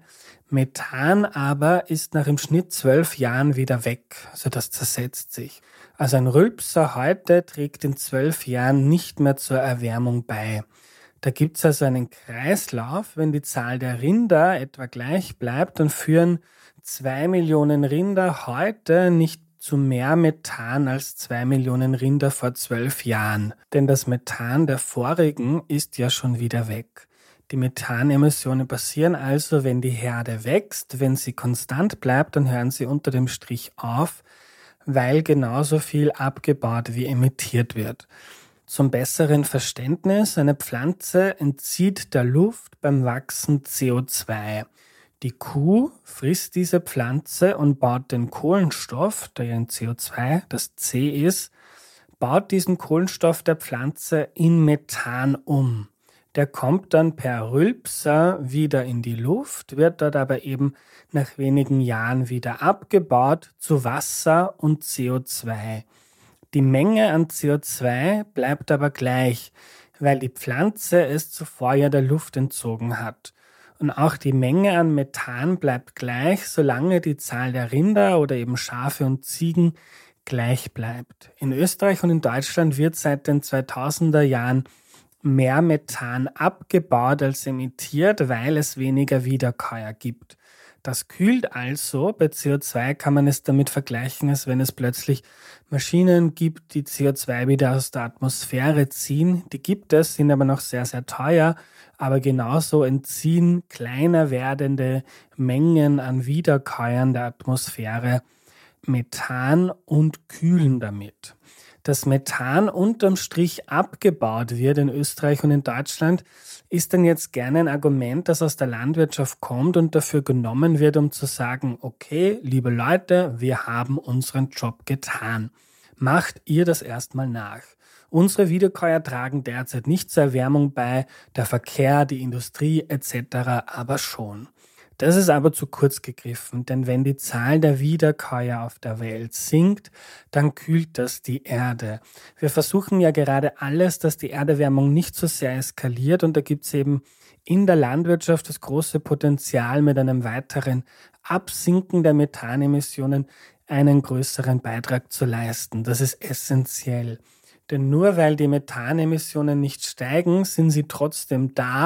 S1: Methan aber ist nach im Schnitt zwölf Jahren wieder weg, also das zersetzt sich. Also ein Rülpser heute trägt in zwölf Jahren nicht mehr zur Erwärmung bei. Da gibt es also einen Kreislauf, wenn die Zahl der Rinder etwa gleich bleibt, dann führen zwei Millionen Rinder heute nicht zu mehr Methan als zwei Millionen Rinder vor zwölf Jahren. Denn das Methan der vorigen ist ja schon wieder weg. Die Methanemissionen passieren also, wenn die Herde wächst. Wenn sie konstant bleibt, dann hören sie unter dem Strich auf, weil genauso viel abgebaut wie emittiert wird. Zum besseren Verständnis, eine Pflanze entzieht der Luft beim Wachsen C O zwei. Die Kuh frisst diese Pflanze und baut den Kohlenstoff, der ja in C O zwei das C ist, baut diesen Kohlenstoff der Pflanze in Methan um. Der kommt dann per Rülpser wieder in die Luft, wird dort aber eben nach wenigen Jahren wieder abgebaut zu Wasser und C O zwei. Die Menge an C O zwei bleibt aber gleich, weil die Pflanze es zuvor ja der Luft entzogen hat. Und auch die Menge an Methan bleibt gleich, solange die Zahl der Rinder oder eben Schafe und Ziegen gleich bleibt. In Österreich und in Deutschland wird seit den zweitausender Jahren mehr Methan abgebaut als emittiert, weil es weniger Wiederkäuer gibt. Das kühlt also. Bei C O zwei kann man es damit vergleichen, als wenn es plötzlich Maschinen gibt, die C O zwei wieder aus der Atmosphäre ziehen. Die gibt es, sind aber noch sehr, sehr teuer. Aber genauso entziehen kleiner werdende Mengen an Wiederkäuern der Atmosphäre Methan und kühlen damit. Dass Methan unterm Strich abgebaut wird in Österreich und in Deutschland, ist dann jetzt gerne ein Argument, das aus der Landwirtschaft kommt und dafür genommen wird, um zu sagen, okay, liebe Leute, wir haben unseren Job getan. Macht ihr das erstmal nach. Unsere Wiederkäuer tragen derzeit nicht zur Erwärmung bei, der Verkehr, die Industrie et cetera aber schon. Das ist aber zu kurz gegriffen, denn wenn die Zahl der Wiederkäuer auf der Welt sinkt, dann kühlt das die Erde. Wir versuchen ja gerade alles, dass die Erderwärmung nicht so sehr eskaliert und da gibt es eben in der Landwirtschaft das große Potenzial, mit einem weiteren Absinken der Methanemissionen einen größeren Beitrag zu leisten. Das ist essentiell. Denn nur weil die Methanemissionen nicht steigen, sind sie trotzdem da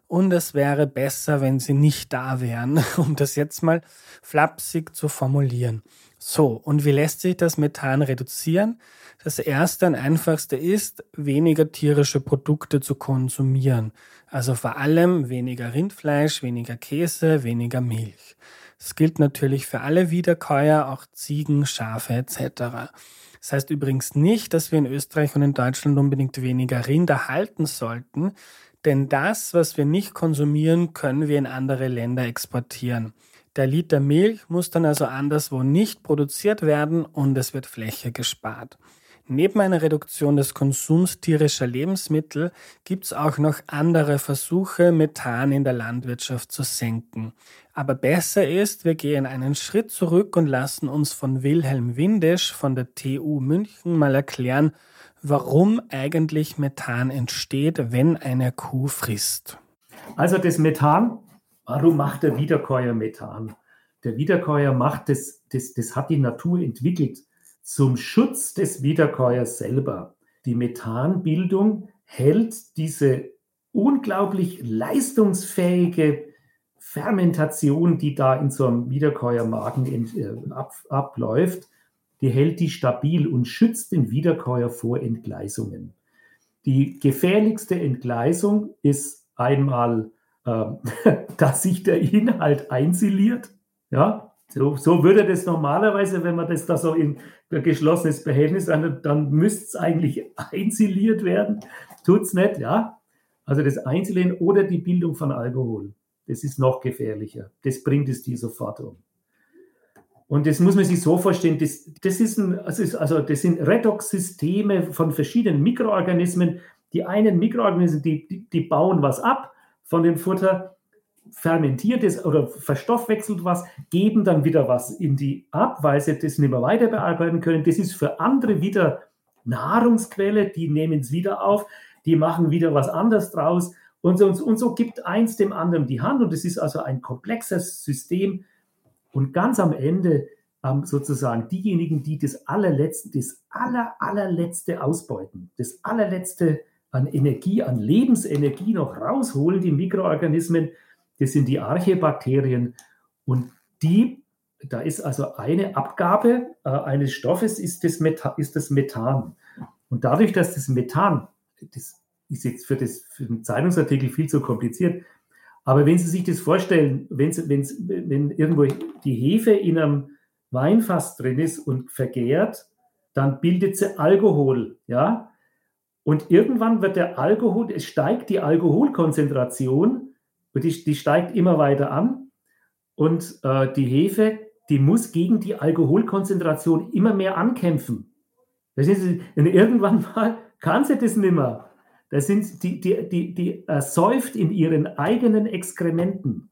S1: und es wäre besser, wenn sie nicht da wären, um das jetzt mal flapsig zu formulieren. So, und wie lässt sich das Methan reduzieren? Das erste und einfachste ist, weniger tierische Produkte zu konsumieren. Also vor allem weniger Rindfleisch, weniger Käse, weniger Milch. Das gilt natürlich für alle Wiederkäuer, auch Ziegen, Schafe et cetera. Das heißt übrigens nicht, dass wir in Österreich und in Deutschland unbedingt weniger Rinder halten sollten, denn das, was wir nicht konsumieren, können wir in andere Länder exportieren. Der Liter Milch muss dann also anderswo nicht produziert werden und es wird Fläche gespart. Neben einer Reduktion des Konsums tierischer Lebensmittel gibt es auch noch andere Versuche, Methan in der Landwirtschaft zu senken. Aber besser ist, wir gehen einen Schritt zurück und lassen uns von Wilhelm Windisch von der T U München mal erklären, warum eigentlich Methan entsteht, wenn eine Kuh frisst.
S6: Also das Methan, warum macht der Wiederkäuer Methan? Der Wiederkäuer macht das, das, das hat die Natur entwickelt zum Schutz des Wiederkäuers selber. Die Methanbildung hält diese unglaublich leistungsfähige Fermentation, die da in so einem Wiederkäuermagen äh, ab, abläuft, die hält die stabil und schützt den Wiederkäuer vor Entgleisungen. Die gefährlichste Entgleisung ist einmal, äh, dass sich der Inhalt einsiliert. Ja, so, so würde das normalerweise, wenn man das da so in ein geschlossenes Behältnis, dann, dann müsste es eigentlich einsiliert werden. Tut es nicht, ja. Also das Einsilieren oder die Bildung von Alkohol, das ist noch gefährlicher. Das bringt es dir sofort um. Und das muss man sich so vorstellen, das, das, ist ein, also das sind Redox-Systeme von verschiedenen Mikroorganismen. Die einen Mikroorganismen, die, die, die bauen was ab von dem Futter, fermentiert es oder verstoffwechselt was, geben dann wieder was in die ab, weil sie das nicht mehr weiter bearbeiten können. Das ist für andere wieder Nahrungsquelle, die nehmen es wieder auf, die machen wieder was anderes draus und so, und so gibt eins dem anderen die Hand und es ist also ein komplexes System und ganz am Ende ähm, sozusagen diejenigen, die das allerletzte, das aller, allerletzte ausbeuten, das allerletzte an Energie, an Lebensenergie noch rausholen, die Mikroorganismen, das sind die Archäbakterien und die, da ist also eine Abgabe äh, eines Stoffes, ist das, Methan, ist das Methan. Und dadurch, dass das Methan, das ist jetzt für, das, für den Zeitungsartikel viel zu kompliziert, aber wenn Sie sich das vorstellen, wenn's, wenn's, wenn irgendwo die Hefe in einem Weinfass drin ist und vergärt, dann bildet sie Alkohol, ja. Und irgendwann wird der Alkohol, es steigt die Alkoholkonzentration, und die, die steigt immer weiter an und äh, die Hefe, die muss gegen die Alkoholkonzentration immer mehr ankämpfen. Das ist, und irgendwann mal kann sie das nicht mehr. Das sind die, die, die, die ersäuft in ihren eigenen Exkrementen.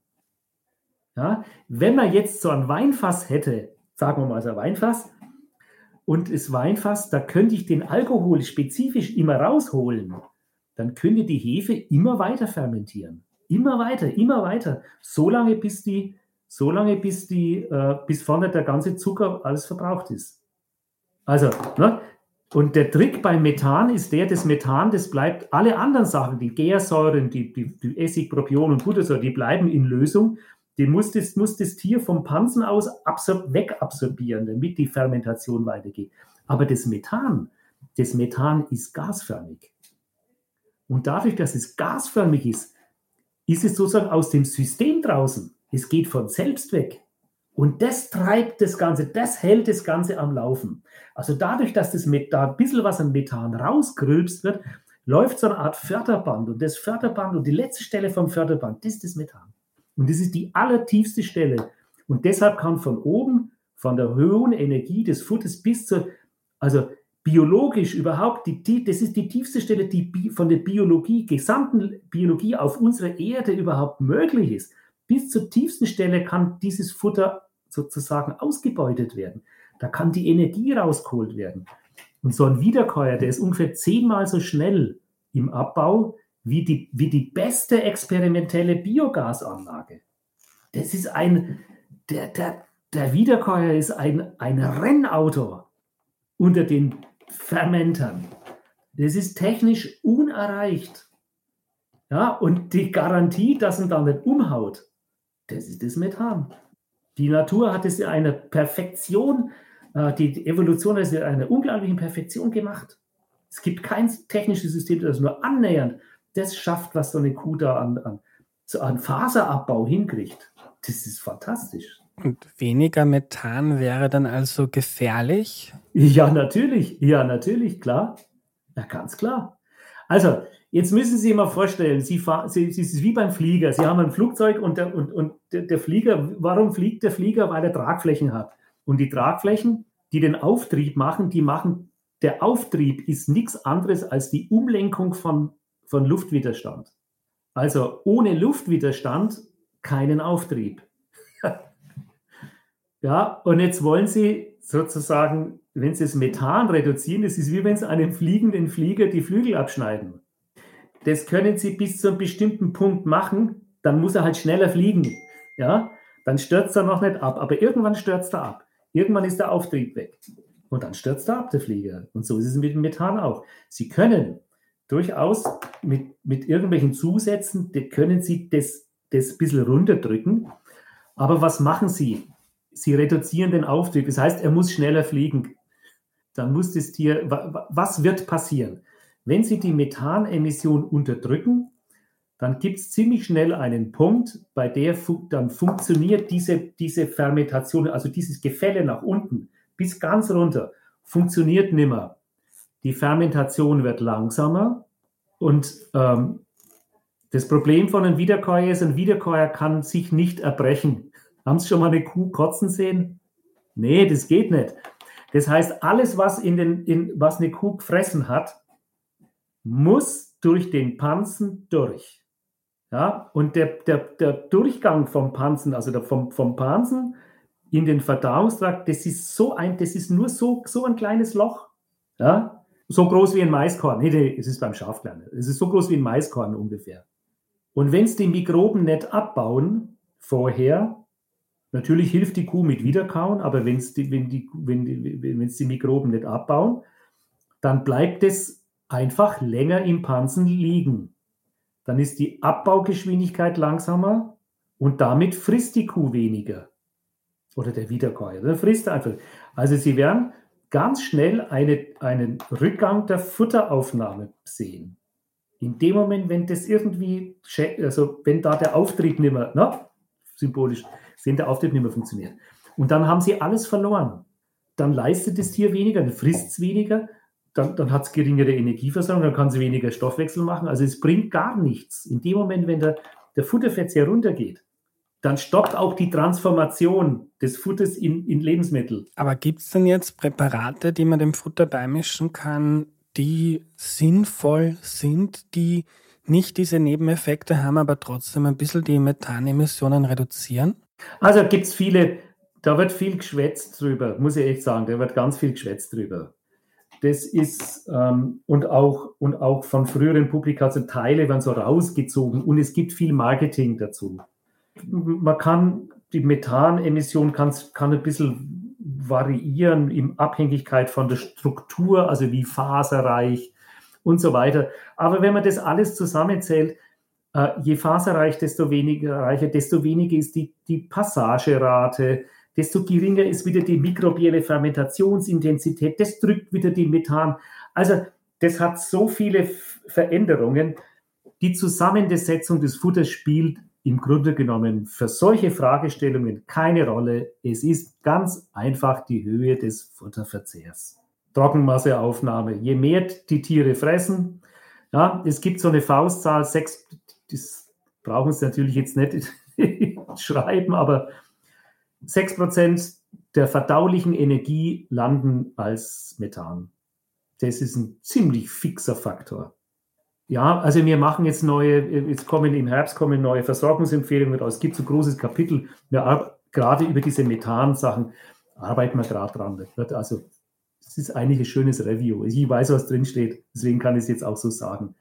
S6: Ja? Wenn man jetzt so ein Weinfass hätte, sagen wir mal so ein Weinfass, und das Weinfass, da könnte ich den Alkohol spezifisch immer rausholen, dann könnte die Hefe immer weiter fermentieren. Immer weiter, immer weiter, so lange, bis die, so lange, bis die, äh, bis vorne der ganze Zucker alles verbraucht ist. Also, ne? Und der Trick beim Methan ist der, das Methan, das bleibt, alle anderen Sachen, die Gärsäuren, die, die, die Essig, Propion und Buttersäure, die bleiben in Lösung. Die muss das, muss das Tier vom Pansen aus absor- wegabsorbieren, damit die Fermentation weitergeht. Aber das Methan, das Methan ist gasförmig. Und dadurch, dass es gasförmig ist, ist es sozusagen aus dem System draußen. Es geht von selbst weg. Und das treibt das Ganze, das hält das Ganze am Laufen. Also dadurch, dass das Met- da ein bisschen was an Methan rausgrülpst wird, läuft so eine Art Förderband. Und das Förderband und die letzte Stelle vom Förderband, das ist das Methan. Und das ist die allertiefste Stelle. Und deshalb kann von oben, von der hohen Energie des Futters bis zur, also biologisch überhaupt, die, die, das ist die tiefste Stelle, die von der Biologie, gesamten Biologie auf unserer Erde überhaupt möglich ist. Bis zur tiefsten Stelle kann dieses Futter sozusagen ausgebeutet werden. Da kann die Energie rausgeholt werden. Und so ein Wiederkäuer, der ist ungefähr zehnmal so schnell im Abbau wie die, wie die beste experimentelle Biogasanlage. Das ist ein, der, der, der Wiederkäuer ist ein, ein Rennauto unter den Fermentern. Das ist technisch unerreicht. Ja, und die Garantie, dass ihn da nicht umhaut, das ist das Methan. Die Natur hat es in einer Perfektion, äh, die Evolution hat es in einer unglaublichen Perfektion gemacht. Es gibt kein technisches System, das nur annähernd das schafft, was so eine Kuh da an, an, an Faserabbau hinkriegt. Das ist fantastisch.
S1: Und weniger Methan wäre dann also gefährlich?
S6: Ja, natürlich. Ja, natürlich, klar. Ja, ganz klar. Also, jetzt müssen Sie sich mal vorstellen, Sie fahren, Sie, Sie, es ist wie beim Flieger. Sie haben ein Flugzeug und, der, und, und der, der Flieger, warum fliegt der Flieger? Weil er Tragflächen hat. Und die Tragflächen, die den Auftrieb machen, die machen, der Auftrieb ist nichts anderes als die Umlenkung von, von Luftwiderstand. Also ohne Luftwiderstand keinen Auftrieb. Ja, und jetzt wollen Sie sozusagen, wenn Sie das Methan reduzieren, das ist wie wenn Sie einem fliegenden Flieger die Flügel abschneiden. Das können Sie bis zu einem bestimmten Punkt machen, dann muss er halt schneller fliegen. Ja, dann stürzt er noch nicht ab, aber irgendwann stürzt er ab. Irgendwann ist der Auftrieb weg. Und dann stürzt er ab, der Flieger. Und so ist es mit dem Methan auch. Sie können durchaus mit, mit irgendwelchen Zusätzen, die können Sie das, das ein bisschen runterdrücken. Aber was machen Sie? Sie reduzieren den Auftrieb. Das heißt, er muss schneller fliegen. Dann muss das Tier, was wird passieren? Wenn Sie die Methanemission unterdrücken, dann gibt es ziemlich schnell einen Punkt, bei der fu- dann funktioniert diese, diese Fermentation, also dieses Gefälle nach unten bis ganz runter, funktioniert nimmer. Die Fermentation wird langsamer und ähm, das Problem von einem Wiederkäuer ist, ein Wiederkäuer kann sich nicht erbrechen. Haben Sie schon mal eine Kuh kotzen sehen? Nee, das geht nicht. Das heißt, alles, was, in den, in, was eine Kuh gefressen hat, muss durch den Pansen durch. Ja? Und der, der, der Durchgang vom Pansen, also der, vom, vom Pansen in den Verdauungstrakt, das ist so ein, das ist nur so, so ein kleines Loch. Ja? So groß wie ein Maiskorn. Nee, nee, es ist beim Schaf kleiner. Es ist so groß wie ein Maiskorn ungefähr. Und wenn es die Mikroben nicht abbauen vorher, natürlich hilft die Kuh mit Wiederkauen, aber wenn's die, wenn die, wenn die, wenn es die Mikroben nicht abbauen, dann bleibt es einfach länger im Pansen liegen. Dann ist die Abbaugeschwindigkeit langsamer und damit frisst die Kuh weniger. Oder der Wiederkäuer, dann frisst er einfach. Also Sie werden ganz schnell eine, einen Rückgang der Futteraufnahme sehen. In dem Moment, wenn das irgendwie, also wenn da der Auftrieb nicht mehr, na, symbolisch, wenn der Auftrieb nicht mehr funktioniert. Und dann haben Sie alles verloren. Dann leistet das Tier weniger, dann frisst es weniger, dann, dann hat es geringere Energieversorgung, dann kann es weniger Stoffwechsel machen. Also es bringt gar nichts. In dem Moment, wenn der, der Futterverzehr runtergeht, dann stoppt auch die Transformation des Futters in, in Lebensmittel.
S1: Aber gibt es denn jetzt Präparate, die man dem Futter beimischen kann, die sinnvoll sind, die nicht diese Nebeneffekte haben, aber trotzdem ein bisschen die Methanemissionen reduzieren?
S6: Also gibt es viele, da wird viel geschwätzt drüber, muss ich echt sagen, da wird ganz viel geschwätzt drüber. Das ist, ähm, und, auch, und auch von früheren Publikationen, Teile werden so rausgezogen und es gibt viel Marketing dazu. Man kann, die Methanemission kann, kann ein bisschen variieren in Abhängigkeit von der Struktur, also wie faserreich und so weiter. Aber wenn man das alles zusammenzählt, äh, je faserreich, desto weniger reicher, desto weniger ist die, die Passagerate, desto geringer ist wieder die mikrobielle Fermentationsintensität, das drückt wieder den Methan. Also das hat so viele Veränderungen. Die Zusammensetzung des Futters spielt im Grunde genommen für solche Fragestellungen keine Rolle. Es ist ganz einfach die Höhe des Futterverzehrs. Trockenmasseaufnahme. Je mehr die Tiere fressen, ja, es gibt so eine Faustzahl, sechs, das brauchen Sie natürlich jetzt nicht schreiben, aber sechs Prozent der verdaulichen Energie landen als Methan. Das ist ein ziemlich fixer Faktor. Ja, also wir machen jetzt neue, jetzt kommen im Herbst kommen neue Versorgungsempfehlungen raus. Es gibt so ein großes Kapitel, wir, gerade über diese Methan-Sachen arbeiten wir gerade dran. Also es ist eigentlich ein schönes Review. Ich weiß, was drin steht, deswegen kann ich es jetzt auch so sagen.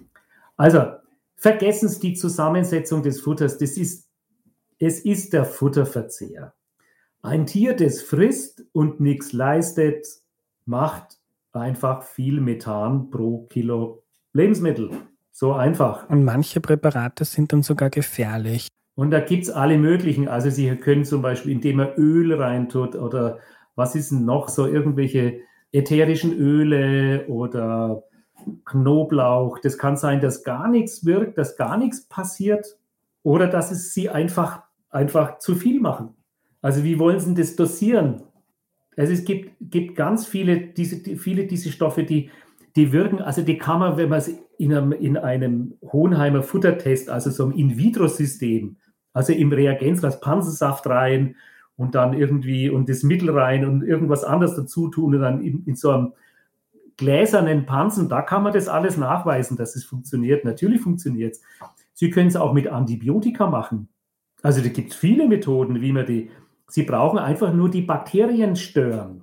S6: Also vergessen Sie die Zusammensetzung des Futters. Das ist, es ist der Futterverzehr. Ein Tier, das frisst und nichts leistet, macht einfach viel Methan pro Kilo Lebensmittel. So einfach.
S1: Und manche Präparate sind dann sogar gefährlich.
S6: Und da gibt es alle möglichen. Also Sie können zum Beispiel, indem man Öl reintut oder was ist denn noch so, irgendwelche ätherischen Öle oder Knoblauch. Das kann sein, dass gar nichts wirkt, dass gar nichts passiert oder dass es Sie einfach, einfach zu viel machen. Also wie wollen Sie das dosieren? Also es gibt, gibt ganz viele diese, die, viele diese Stoffe, die, die wirken, also die kann man, wenn man es in einem, in einem Hohenheimer Futtertest, also so einem In-vitro-System, also im Reagenzglas Pansensaft rein und dann irgendwie und das Mittel rein und irgendwas anderes dazu tun und dann in, in so einem gläsernen Pansen, da kann man das alles nachweisen, dass es funktioniert. Natürlich funktioniert es. Sie können es auch mit Antibiotika machen. Also da gibt es viele Methoden, wie man die, Sie brauchen einfach nur die Bakterien stören.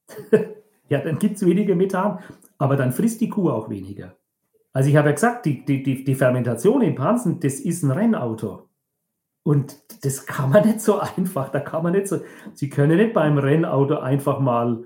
S6: Ja, dann gibt es weniger Methan, aber dann frisst die Kuh auch weniger. Also ich habe ja gesagt, die, die, die, die Fermentation im Pansen, das ist ein Rennauto. Und das kann man nicht so einfach, da kann man nicht so, Sie können nicht beim Rennauto einfach mal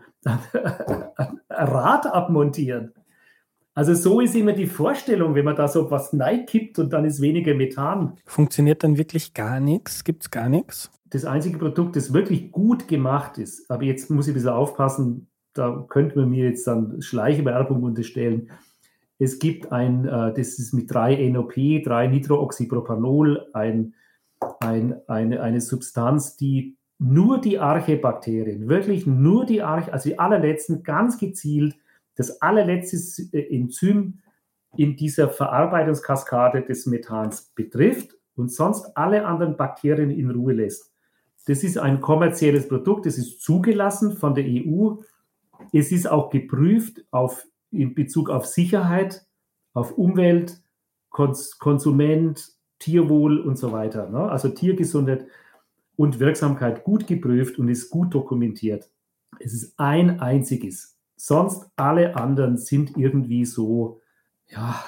S6: ein Rad abmontieren. Also so ist immer die Vorstellung, wenn man da so was reinkippt und dann ist weniger Methan.
S1: Funktioniert dann wirklich gar nichts? Gibt es gar nichts?
S6: Das einzige Produkt, das wirklich gut gemacht ist, aber jetzt muss ich ein bisschen aufpassen, da könnte man mir jetzt dann Schleichwerbung unterstellen. Es gibt ein, das ist mit drei N O P, drei Nitrooxypropanol, ein, ein, eine, eine Substanz, die nur die Archebakterien, wirklich nur die Arche, also die allerletzten, ganz gezielt, das allerletzte Enzym in dieser Verarbeitungskaskade des Methans betrifft und sonst alle anderen Bakterien in Ruhe lässt. Das ist ein kommerzielles Produkt, das ist zugelassen von der E U. Es ist auch geprüft auf, in Bezug auf Sicherheit, auf Umwelt, Kons- Konsument, Tierwohl und so weiter. Ne? Also Tiergesundheit und Wirksamkeit gut geprüft und ist gut dokumentiert. Es ist ein einziges. Sonst alle anderen sind irgendwie so, ja,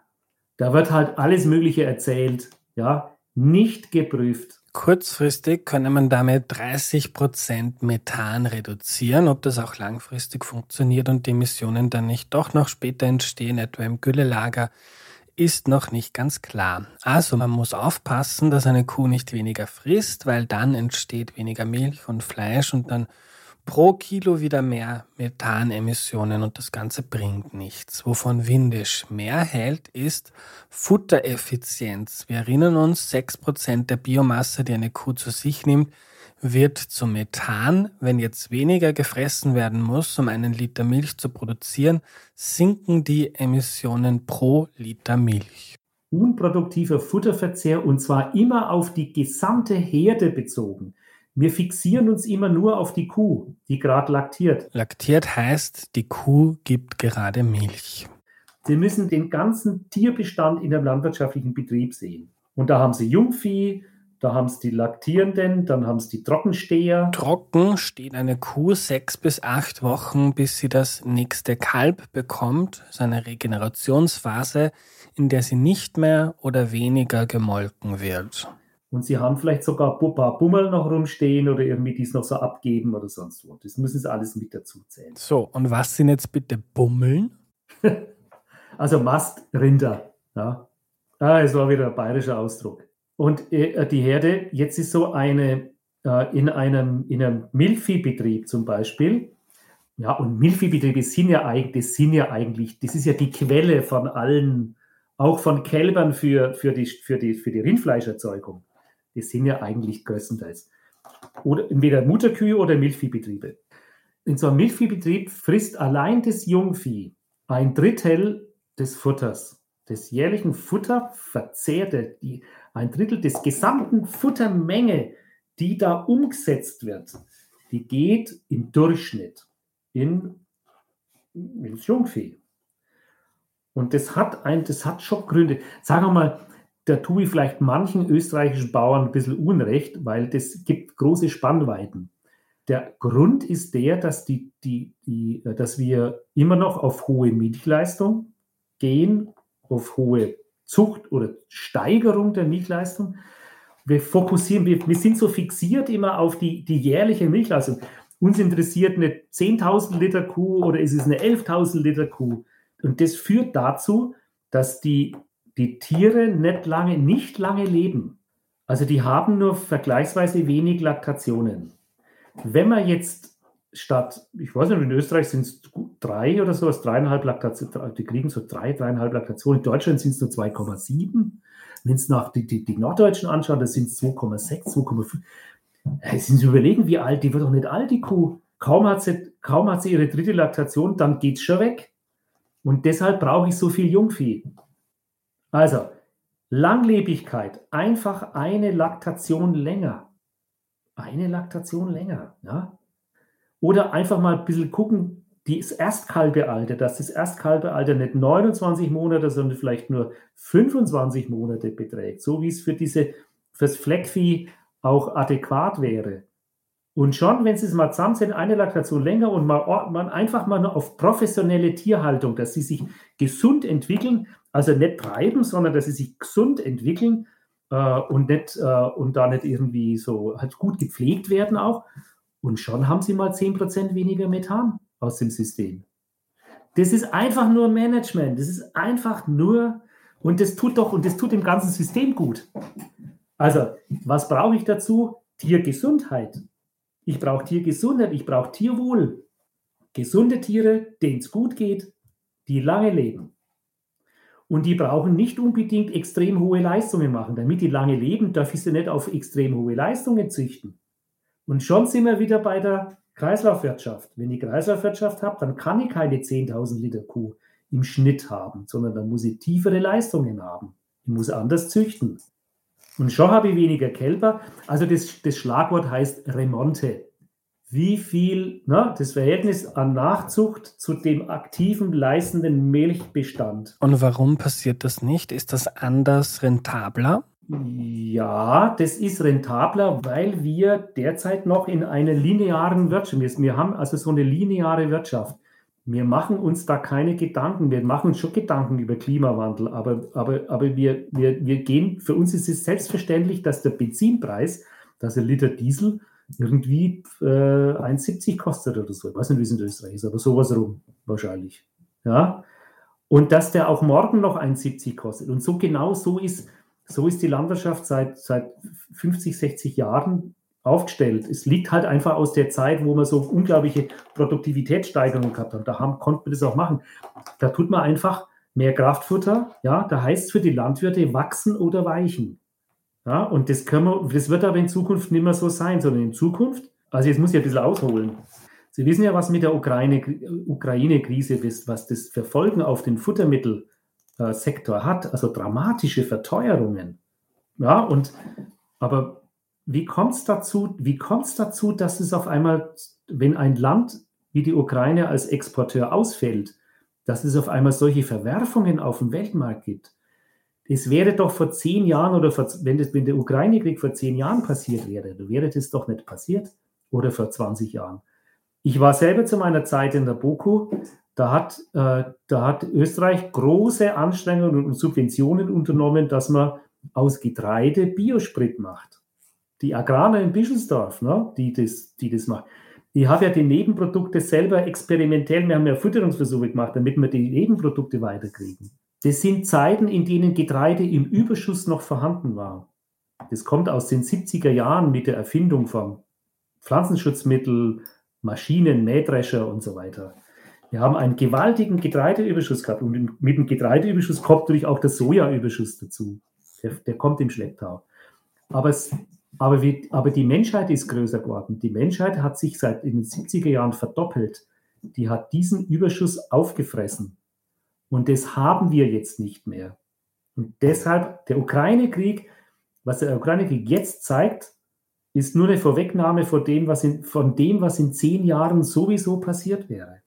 S6: da wird halt alles Mögliche erzählt, ja, nicht geprüft.
S1: Kurzfristig könne man damit dreißig Prozent Methan reduzieren. Ob das auch langfristig funktioniert und die Emissionen dann nicht doch noch später entstehen, etwa im Güllelager, ist noch nicht ganz klar. Also man muss aufpassen, dass eine Kuh nicht weniger frisst, weil dann entsteht weniger Milch und Fleisch und dann pro Kilo wieder mehr Methanemissionen und das Ganze bringt nichts. Wovon Windisch mehr hält, ist Futtereffizienz. Wir erinnern uns, sechs Prozent der Biomasse, die eine Kuh zu sich nimmt, wird zu Methan. Wenn jetzt weniger gefressen werden muss, um einen Liter Milch zu produzieren, sinken die Emissionen pro Liter Milch.
S6: Unproduktiver Futterverzehr und zwar immer auf die gesamte Herde bezogen. Wir fixieren uns immer nur auf die Kuh, die gerade laktiert.
S1: Laktiert heißt, die Kuh gibt gerade Milch.
S6: Sie müssen den ganzen Tierbestand in einem landwirtschaftlichen Betrieb sehen. Und da haben Sie Jungvieh, da haben Sie die Laktierenden, dann haben Sie die Trockensteher.
S1: Trocken steht eine Kuh sechs bis acht Wochen, bis sie das nächste Kalb bekommt. Das ist eine Regenerationsphase, in der sie nicht mehr oder weniger gemolken wird.
S6: Und Sie haben vielleicht sogar ein paar Bummel noch rumstehen oder irgendwie dies noch so abgeben oder sonst wo. Das müssen Sie alles mit dazu zählen.
S1: So, und was sind jetzt bitte Bummeln?
S6: Also Mastrinder. Ja. Ah, es war wieder ein bayerischer Ausdruck. Und äh, die Herde, jetzt ist so eine, äh, in, einem, in einem Milchviehbetrieb zum Beispiel, ja, und Milchviehbetriebe sind ja eigentlich, das sind ja eigentlich, das ist ja die Quelle von allen, auch von Kälbern für, für, die, für, die, für die Rindfleischerzeugung. Die sind ja eigentlich größtenteils. Oder entweder Mutterkühe oder Milchviehbetriebe. In so einem Milchviehbetrieb frisst allein das Jungvieh ein Drittel des Futters, des jährlichen Futterverzehrs, die ein Drittel des gesamten Futtermenge, die da umgesetzt wird, die geht im Durchschnitt in, ins Jungvieh. Und das hat, ein, das hat schon Gründe. Sagen wir mal, da tue ich vielleicht manchen österreichischen Bauern ein bisschen Unrecht, weil das gibt große Spannweiten. Der Grund ist der, dass, die, die, die, dass wir immer noch auf hohe Milchleistung gehen, auf hohe Zucht oder Steigerung der Milchleistung. Wir fokussieren, wir, wir sind so fixiert immer auf die, die jährliche Milchleistung. Uns interessiert eine zehntausend Liter Kuh oder ist es eine elftausend Liter Kuh. Und das führt dazu, dass die die Tiere nicht lange, nicht lange leben. Also die haben nur vergleichsweise wenig Laktationen. Wenn man jetzt statt, ich weiß nicht, in Österreich sind es drei oder sowas, dreieinhalb Laktationen, die kriegen so drei, dreieinhalb Laktationen. In Deutschland sind es nur zwei Komma sieben. Wenn es nach die, die, die Norddeutschen anschaut, das sind es zwei Komma sechs, zwei Komma fünf. Jetzt sind Sie überlegen, wie alt, die wird doch nicht alt, die Kuh. Kaum hat sie, kaum hat sie ihre dritte Laktation, dann geht es schon weg. Und deshalb brauche ich so viel Jungvieh. Also, Langlebigkeit, einfach eine Laktation länger. Eine Laktation länger, ja. Oder einfach mal ein bisschen gucken, das Erstkalbealter, dass das Erstkalbealter nicht neunundzwanzig Monate, sondern vielleicht nur fünfundzwanzig Monate beträgt, so wie es für diese, fürs Fleckvieh auch adäquat wäre. Und schon, wenn Sie es mal zusammen sind, eine Laktation länger und mal, man einfach mal auf professionelle Tierhaltung, dass sie sich gesund entwickeln, also nicht treiben, sondern dass sie sich gesund entwickeln äh, und, nicht, äh, und da nicht irgendwie so halt gut gepflegt werden auch. Und schon haben Sie mal zehn Prozent weniger Methan aus dem System. Das ist einfach nur Management. Das ist einfach nur, und das tut doch, und das tut dem ganzen System gut. Also, was brauche ich dazu? Tiergesundheit. Ich brauche Tiergesundheit, ich brauche Tierwohl. Gesunde Tiere, denen es gut geht, die lange leben. Und die brauchen nicht unbedingt extrem hohe Leistungen machen. Damit die lange leben, darf ich sie nicht auf extrem hohe Leistungen züchten. Und schon sind wir wieder bei der Kreislaufwirtschaft. Wenn ich Kreislaufwirtschaft habe, dann kann ich keine zehntausend Liter Kuh im Schnitt haben, sondern dann muss ich tiefere Leistungen haben. Ich muss anders züchten. Und schon habe ich weniger Kälber. Also das, das Schlagwort heißt Remonte. Wie viel, ne, das Verhältnis an Nachzucht zu dem aktiven, leistenden Milchbestand.
S1: Und warum passiert das nicht? Ist das anders rentabler?
S6: Ja, das ist rentabler, weil wir derzeit noch in einer linearen Wirtschaft sind. Wir haben also so eine lineare Wirtschaft. Wir machen uns da keine Gedanken. Wir machen uns schon Gedanken über Klimawandel, aber, aber, aber wir, wir, wir gehen, für uns ist es selbstverständlich, dass der Benzinpreis, dass ein Liter Diesel irgendwie äh, eins siebzig kostet oder so. Ich weiß nicht, wie es in Österreich ist, aber sowas rum wahrscheinlich. Ja? Und dass der auch morgen noch eins siebzig kostet. Und so genau so ist, so ist die Landwirtschaft seit, seit fünfzig, sechzig Jahren aufgestellt. Es liegt halt einfach aus der Zeit, wo man so unglaubliche Produktivitätssteigerungen gehabt hat. Da haben, konnte man das auch machen. Da tut man einfach mehr Kraftfutter. Ja, da heißt es für die Landwirte wachsen oder weichen. Ja, und das, können wir, das wird aber in Zukunft nicht mehr so sein, sondern in Zukunft, also jetzt muss ich ein bisschen ausholen. Sie wissen ja, was mit der Ukraine, Ukraine-Krise ist, was das für Folgen auf den Futtermittelsektor hat, also dramatische Verteuerungen. Ja, und aber wie kommt es dazu, wie kommt es dazu, dass es auf einmal, wenn ein Land wie die Ukraine als Exporteur ausfällt, dass es auf einmal solche Verwerfungen auf dem Weltmarkt gibt? Es wäre doch vor zehn Jahren oder vor, wenn, das, wenn der Ukraine-Krieg vor zehn Jahren passiert wäre, dann wäre das doch nicht passiert. Oder vor zwanzig Jahren. Ich war selber zu meiner Zeit in der BOKU, da hat, äh, da hat Österreich große Anstrengungen und Subventionen unternommen, dass man aus Getreide Biosprit macht. Die Agrarner in Bischelsdorf, ne, die, das, die das machen, die haben ja die Nebenprodukte selber experimentell, wir haben ja Fütterungsversuche gemacht, damit wir die Nebenprodukte weiterkriegen. Das sind Zeiten, in denen Getreide im Überschuss noch vorhanden war. Das kommt aus den siebziger Jahren mit der Erfindung von Pflanzenschutzmittel, Maschinen, Mähdrescher und so weiter. Wir haben einen gewaltigen Getreideüberschuss gehabt und mit dem Getreideüberschuss kommt natürlich auch der Sojaüberschuss dazu. Der, der kommt im Schlepptau. Aber, es, aber, wie, aber die Menschheit ist größer geworden. Die Menschheit hat sich seit in den siebziger Jahren verdoppelt. Die hat diesen Überschuss aufgefressen. Und das haben wir jetzt nicht mehr. Und deshalb, der Ukraine-Krieg, was der Ukraine-Krieg jetzt zeigt, ist nur eine Vorwegnahme von dem, was in, von dem, was in zehn Jahren sowieso passiert wäre.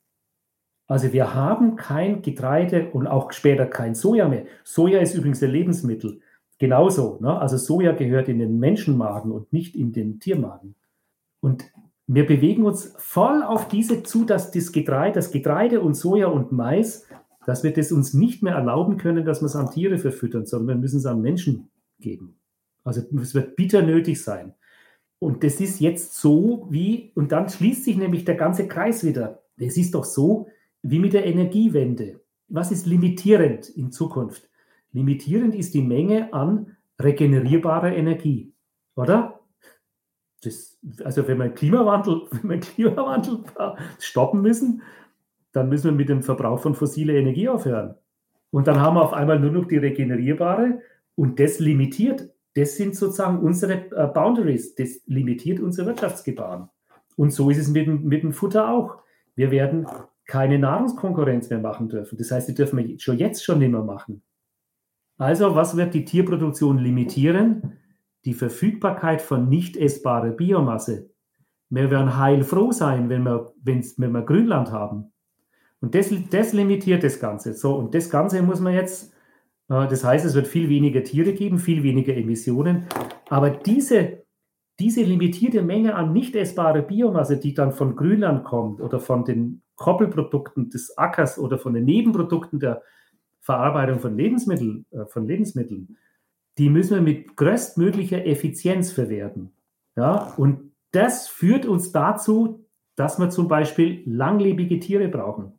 S6: Also wir haben kein Getreide und auch später kein Soja mehr. Soja ist übrigens ein Lebensmittel. Genauso. Ne? Also Soja gehört in den Menschenmagen und nicht in den Tiermagen. Und wir bewegen uns voll auf diese zu, dass das Getreide, das Getreide und Soja und Mais, dass wir das uns nicht mehr erlauben können, dass wir es an Tiere verfüttern, sondern wir müssen es an Menschen geben. Also es wird bitter nötig sein. Und das ist jetzt so wie, und dann schließt sich nämlich der ganze Kreis wieder. Es ist doch so wie mit der Energiewende. Was ist limitierend in Zukunft? Limitierend ist die Menge an regenerierbarer Energie, oder? Das, also wenn wir Klimawandel, wenn wir Klimawandel stoppen müssen, dann müssen wir mit dem Verbrauch von fossiler Energie aufhören. Und dann haben wir auf einmal nur noch die regenerierbare und das limitiert. Das sind sozusagen unsere äh, Boundaries. Das limitiert unser Wirtschaftsgebaren. Und so ist es mit dem, mit dem Futter auch. Wir werden keine Nahrungskonkurrenz mehr machen dürfen. Das heißt, die dürfen wir schon jetzt schon nicht mehr machen. Also, was wird die Tierproduktion limitieren? Die Verfügbarkeit von nicht essbarer Biomasse. Wir werden heilfroh sein, wenn wir, wenn's, wenn wir Grünland haben. Und das, das limitiert das Ganze. So, und das Ganze muss man jetzt, äh, das heißt, es wird viel weniger Tiere geben, viel weniger Emissionen. Aber diese, diese limitierte Menge an nicht essbarer Biomasse, die dann von Grünland kommt oder von den Koppelprodukten des Ackers oder von den Nebenprodukten der Verarbeitung von Lebensmitteln, äh, von Lebensmitteln, die müssen wir mit größtmöglicher Effizienz verwerten. Ja? Und das führt uns dazu, dass wir zum Beispiel langlebige Tiere brauchen.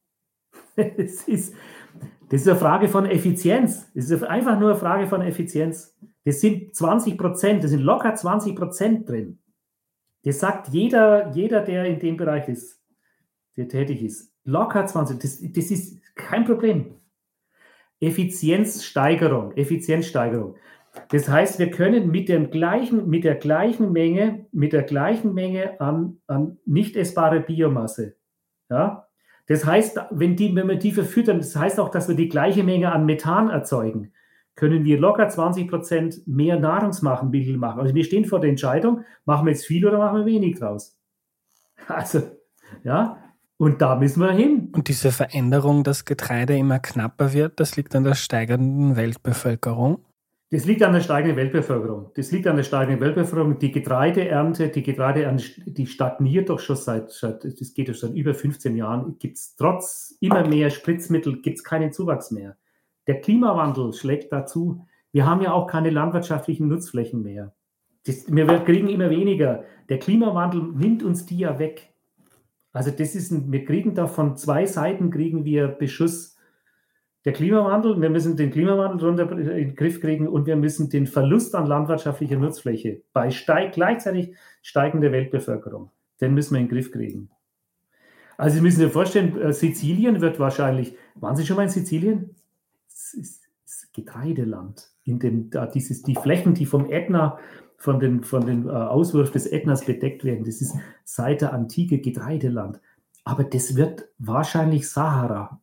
S6: Das ist, das ist eine Frage von Effizienz. Das ist einfach nur eine Frage von Effizienz. Das sind zwanzig Prozent, das sind locker zwanzig Prozent drin. Das sagt jeder, jeder, der in dem Bereich ist, der tätig ist. Locker zwanzig, das, das ist kein Problem. Effizienzsteigerung, Effizienzsteigerung. Das heißt, wir können mit, dem gleichen, mit der gleichen Menge, mit der gleichen Menge an, an nicht essbarer Biomasse, ja, das heißt, wenn, die, wenn wir die verfüttern, das heißt auch, dass wir die gleiche Menge an Methan erzeugen, können wir locker zwanzig Prozent mehr Nahrungsmittel machen. Also wir stehen vor der Entscheidung, machen wir jetzt viel oder machen wir wenig draus? Also, ja, und da müssen wir hin.
S1: Und diese Veränderung, dass Getreide immer knapper wird, das liegt an der steigenden Weltbevölkerung?
S6: Das liegt an der steigenden Weltbevölkerung. Das liegt an der steigenden Weltbevölkerung. Die Getreideernte, die Getreideernte, die stagniert doch schon seit, seit das geht doch seit über fünfzehn Jahren. Gibt es trotz immer mehr Spritzmittel, gibt es keinen Zuwachs mehr. Der Klimawandel schlägt dazu. Wir haben ja auch keine landwirtschaftlichen Nutzflächen mehr. Das, wir kriegen immer weniger. Der Klimawandel nimmt uns die ja weg. Also das ist ein, wir kriegen da von zwei Seiten kriegen wir Beschuss. Der Klimawandel, wir müssen den Klimawandel runter in den Griff kriegen und wir müssen den Verlust an landwirtschaftlicher Nutzfläche bei steig, gleichzeitig steigender Weltbevölkerung, den müssen wir in den Griff kriegen. Also Sie müssen sich vorstellen, Sizilien wird wahrscheinlich, waren Sie schon mal in Sizilien? Es ist, es ist Getreideland. In den, da dieses, die Flächen, die vom Ätna, von den, von den uh, Auswurf des Ätnas bedeckt werden, das ist seit der Antike Getreideland. Aber das wird wahrscheinlich Sahara.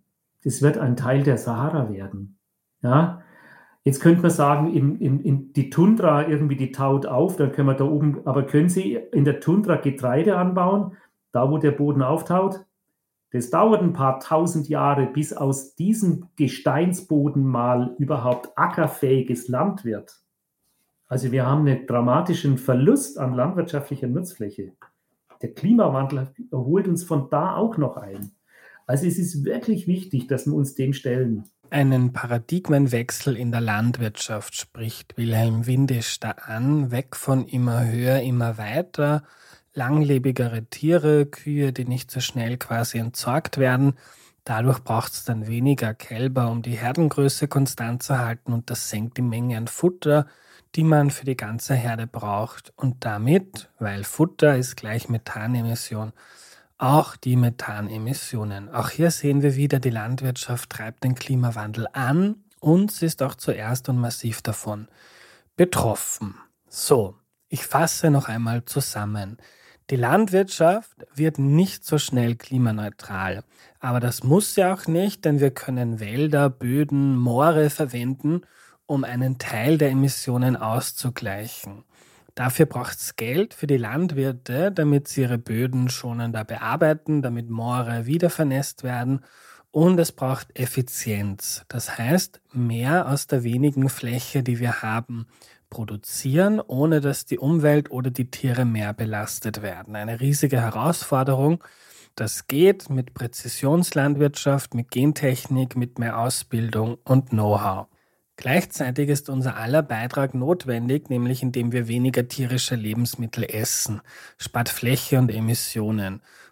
S6: Das wird ein Teil der Sahara werden. Ja? Jetzt könnte man sagen, in, in, in die Tundra irgendwie, die taut auf, dann können wir da oben, aber können Sie in der Tundra Getreide anbauen, da wo der Boden auftaut? Das dauert ein paar tausend Jahre, bis aus diesem Gesteinsboden mal überhaupt ackerfähiges Land wird. Also wir haben einen dramatischen Verlust an landwirtschaftlicher Nutzfläche. Der Klimawandel holt uns von da auch noch ein. Also es ist wirklich wichtig, dass wir uns dem stellen.
S1: Einen Paradigmenwechsel in der Landwirtschaft spricht Wilhelm Windisch da an, weg von immer höher, immer weiter, langlebigere Tiere, Kühe, die nicht so schnell quasi entsorgt werden. Dadurch braucht es dann weniger Kälber, um die Herdengröße konstant zu halten und das senkt die Menge an Futter, die man für die ganze Herde braucht. Und damit, weil Futter ist gleich Methanemission, auch die Methanemissionen. Auch hier sehen wir wieder, die Landwirtschaft treibt den Klimawandel an und sie ist auch zuerst und massiv davon betroffen. So, ich fasse noch einmal zusammen. Die Landwirtschaft wird nicht so schnell klimaneutral. Aber das muss sie auch nicht, denn wir können Wälder, Böden, Moore verwenden, um einen Teil der Emissionen auszugleichen. Dafür braucht es Geld für die Landwirte, damit sie ihre Böden schonender bearbeiten, damit Moore wieder vernässt werden. Und es braucht Effizienz. Das heißt, mehr aus der wenigen Fläche, die wir haben, produzieren, ohne dass die Umwelt oder die Tiere mehr belastet werden. Eine riesige Herausforderung. Das geht mit Präzisionslandwirtschaft, mit Gentechnik, mit mehr Ausbildung und Know-how. Gleichzeitig ist unser aller Beitrag notwendig, nämlich indem wir weniger tierische Lebensmittel essen, spart Fläche und Emissionen.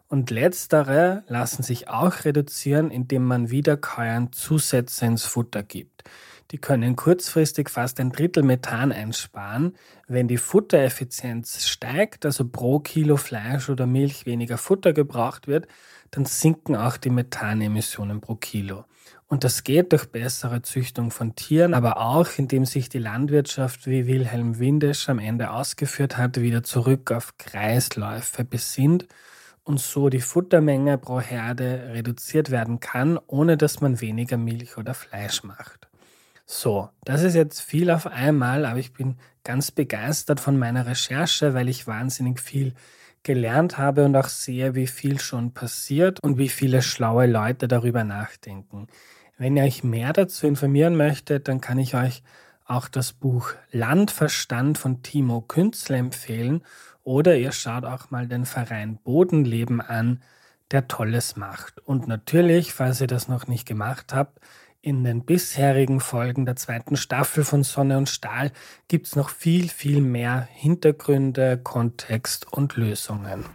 S1: Und letztere lassen sich auch reduzieren, indem man Wiederkäuern Zusätze ins Futter gibt. Die können kurzfristig fast ein Drittel Methan einsparen. Wenn die Futtereffizienz steigt, also pro Kilo Fleisch oder Milch weniger Futter gebraucht wird, dann sinken auch die Methanemissionen pro Kilo. Und das geht durch bessere Züchtung von Tieren, aber auch indem sich die Landwirtschaft, wie Wilhelm Windisch am Ende ausgeführt hat, wieder zurück auf Kreisläufe besinnt und so die Futtermenge pro Herde reduziert werden kann, ohne dass man weniger Milch oder Fleisch macht. So, das ist jetzt viel auf einmal, aber ich bin ganz begeistert von meiner Recherche, weil ich wahnsinnig viel gelernt habe und auch sehe, wie viel schon passiert und wie viele schlaue Leute darüber nachdenken. Wenn ihr euch mehr dazu informieren möchtet, dann kann ich euch auch das Buch Landverstand von Timo Künzle empfehlen oder ihr schaut auch mal den Verein Bodenleben an, der Tolles macht. Und natürlich, falls ihr das noch nicht gemacht habt, in den bisherigen Folgen der zweiten Staffel von Sonne und Stahl gibt es noch viel, viel mehr Hintergründe, Kontext und Lösungen.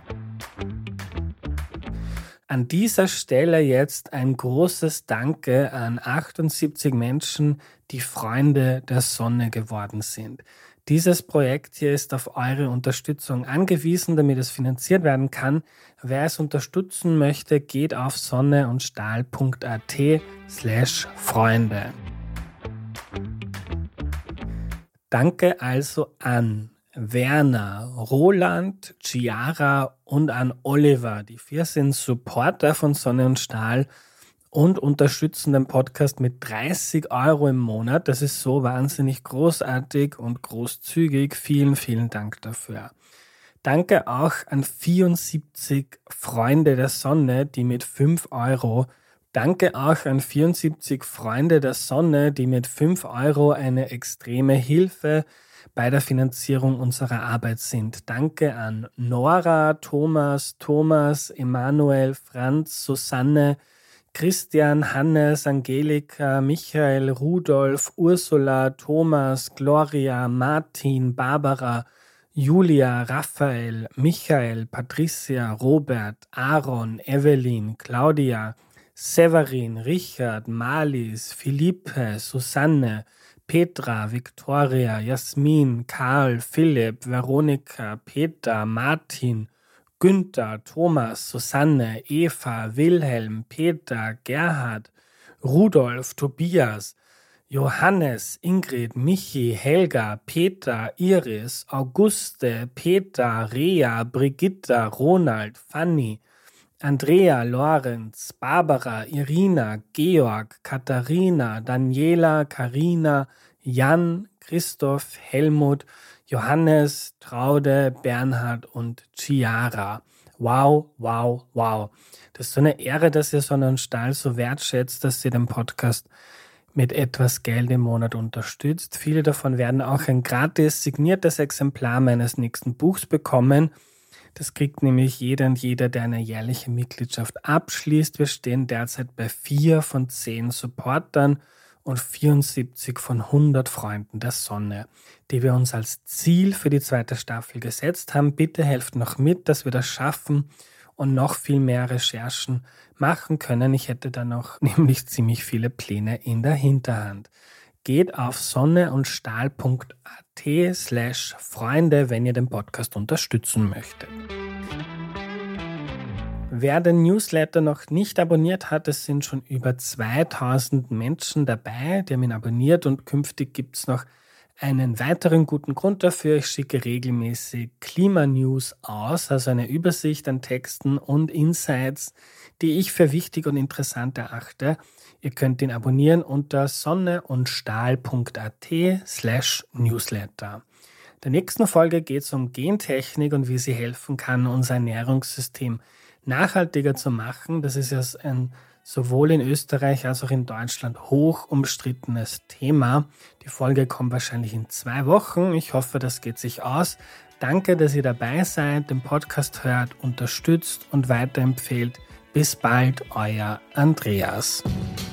S1: An dieser Stelle jetzt ein großes Danke an achtundsiebzig Menschen, die Freunde der Sonne geworden sind. Dieses Projekt hier ist auf eure Unterstützung angewiesen, damit es finanziert werden kann. Wer es unterstützen möchte, geht auf sonneundstahl.at slash Freunde. Danke also an Werner, Roland, Chiara und an Oliver. Die vier sind Supporter von Sonne und Stahl und unterstützen den Podcast mit dreißig Euro im Monat. Das ist so wahnsinnig großartig und großzügig. Vielen, vielen Dank dafür. Danke auch an vierundsiebzig Freunde der Sonne, die mit fünf Euro Danke auch an vierundsiebzig Freunde der Sonne, die mit fünf Euro eine extreme Hilfe bei der Finanzierung unserer Arbeit sind. Danke an Nora, Thomas, Thomas, Emanuel, Franz, Susanne, Christian, Hannes, Angelika, Michael, Rudolf, Ursula, Thomas, Gloria, Martin, Barbara, Julia, Raphael, Michael, Patricia, Robert, Aaron, Evelyn, Claudia, Severin, Richard, Marlies, Philippe, Susanne, Petra, Viktoria, Jasmin, Karl, Philipp, Veronika, Peter, Martin, Günther, Thomas, Susanne, Eva, Wilhelm, Peter, Gerhard, Rudolf, Tobias, Johannes, Ingrid, Michi, Helga, Peter, Iris, Auguste, Peter, Rea, Brigitta, Ronald, Fanny, Andrea, Lorenz, Barbara, Irina, Georg, Katharina, Daniela, Karina, Jan, Christoph, Helmut, Johannes, Traude, Bernhard und Chiara. Wow, wow, wow. Das ist so eine Ehre, dass ihr Sonne und Stahl so wertschätzt, dass ihr den Podcast mit etwas Geld im Monat unterstützt. Viele davon werden auch ein gratis signiertes Exemplar meines nächsten Buchs bekommen. Das kriegt nämlich jeder und jeder, der eine jährliche Mitgliedschaft abschließt. Wir stehen derzeit bei vier von zehn Supportern und vierundsiebzig von hundert Freunden der Sonne, die wir uns als Ziel für die zweite Staffel gesetzt haben. Bitte helft noch mit, dass wir das schaffen und noch viel mehr Recherchen machen können. Ich hätte da noch nämlich ziemlich viele Pläne in der Hinterhand. Geht auf sonneundstahl.at slash Freunde, wenn ihr den Podcast unterstützen möchtet. Wer den Newsletter noch nicht abonniert hat, es sind schon über zweitausend Menschen dabei, die haben ihn abonniert und künftig gibt es noch einen weiteren guten Grund dafür. Ich schicke regelmäßig Klimanews aus, also eine Übersicht an Texten und Insights, die ich für wichtig und interessant erachte. Ihr könnt ihn abonnieren unter sonneundstahl.at slash Newsletter. In der nächsten Folge geht es um Gentechnik und wie sie helfen kann, unser Ernährungssystem nachhaltiger zu machen. Das ist ja ein sowohl in Österreich als auch in Deutschland hoch umstrittenes Thema. Die Folge kommt wahrscheinlich in zwei Wochen. Ich hoffe, das geht sich aus. Danke, dass ihr dabei seid, den Podcast hört, unterstützt und weiterempfehlt. Bis bald, euer Andreas.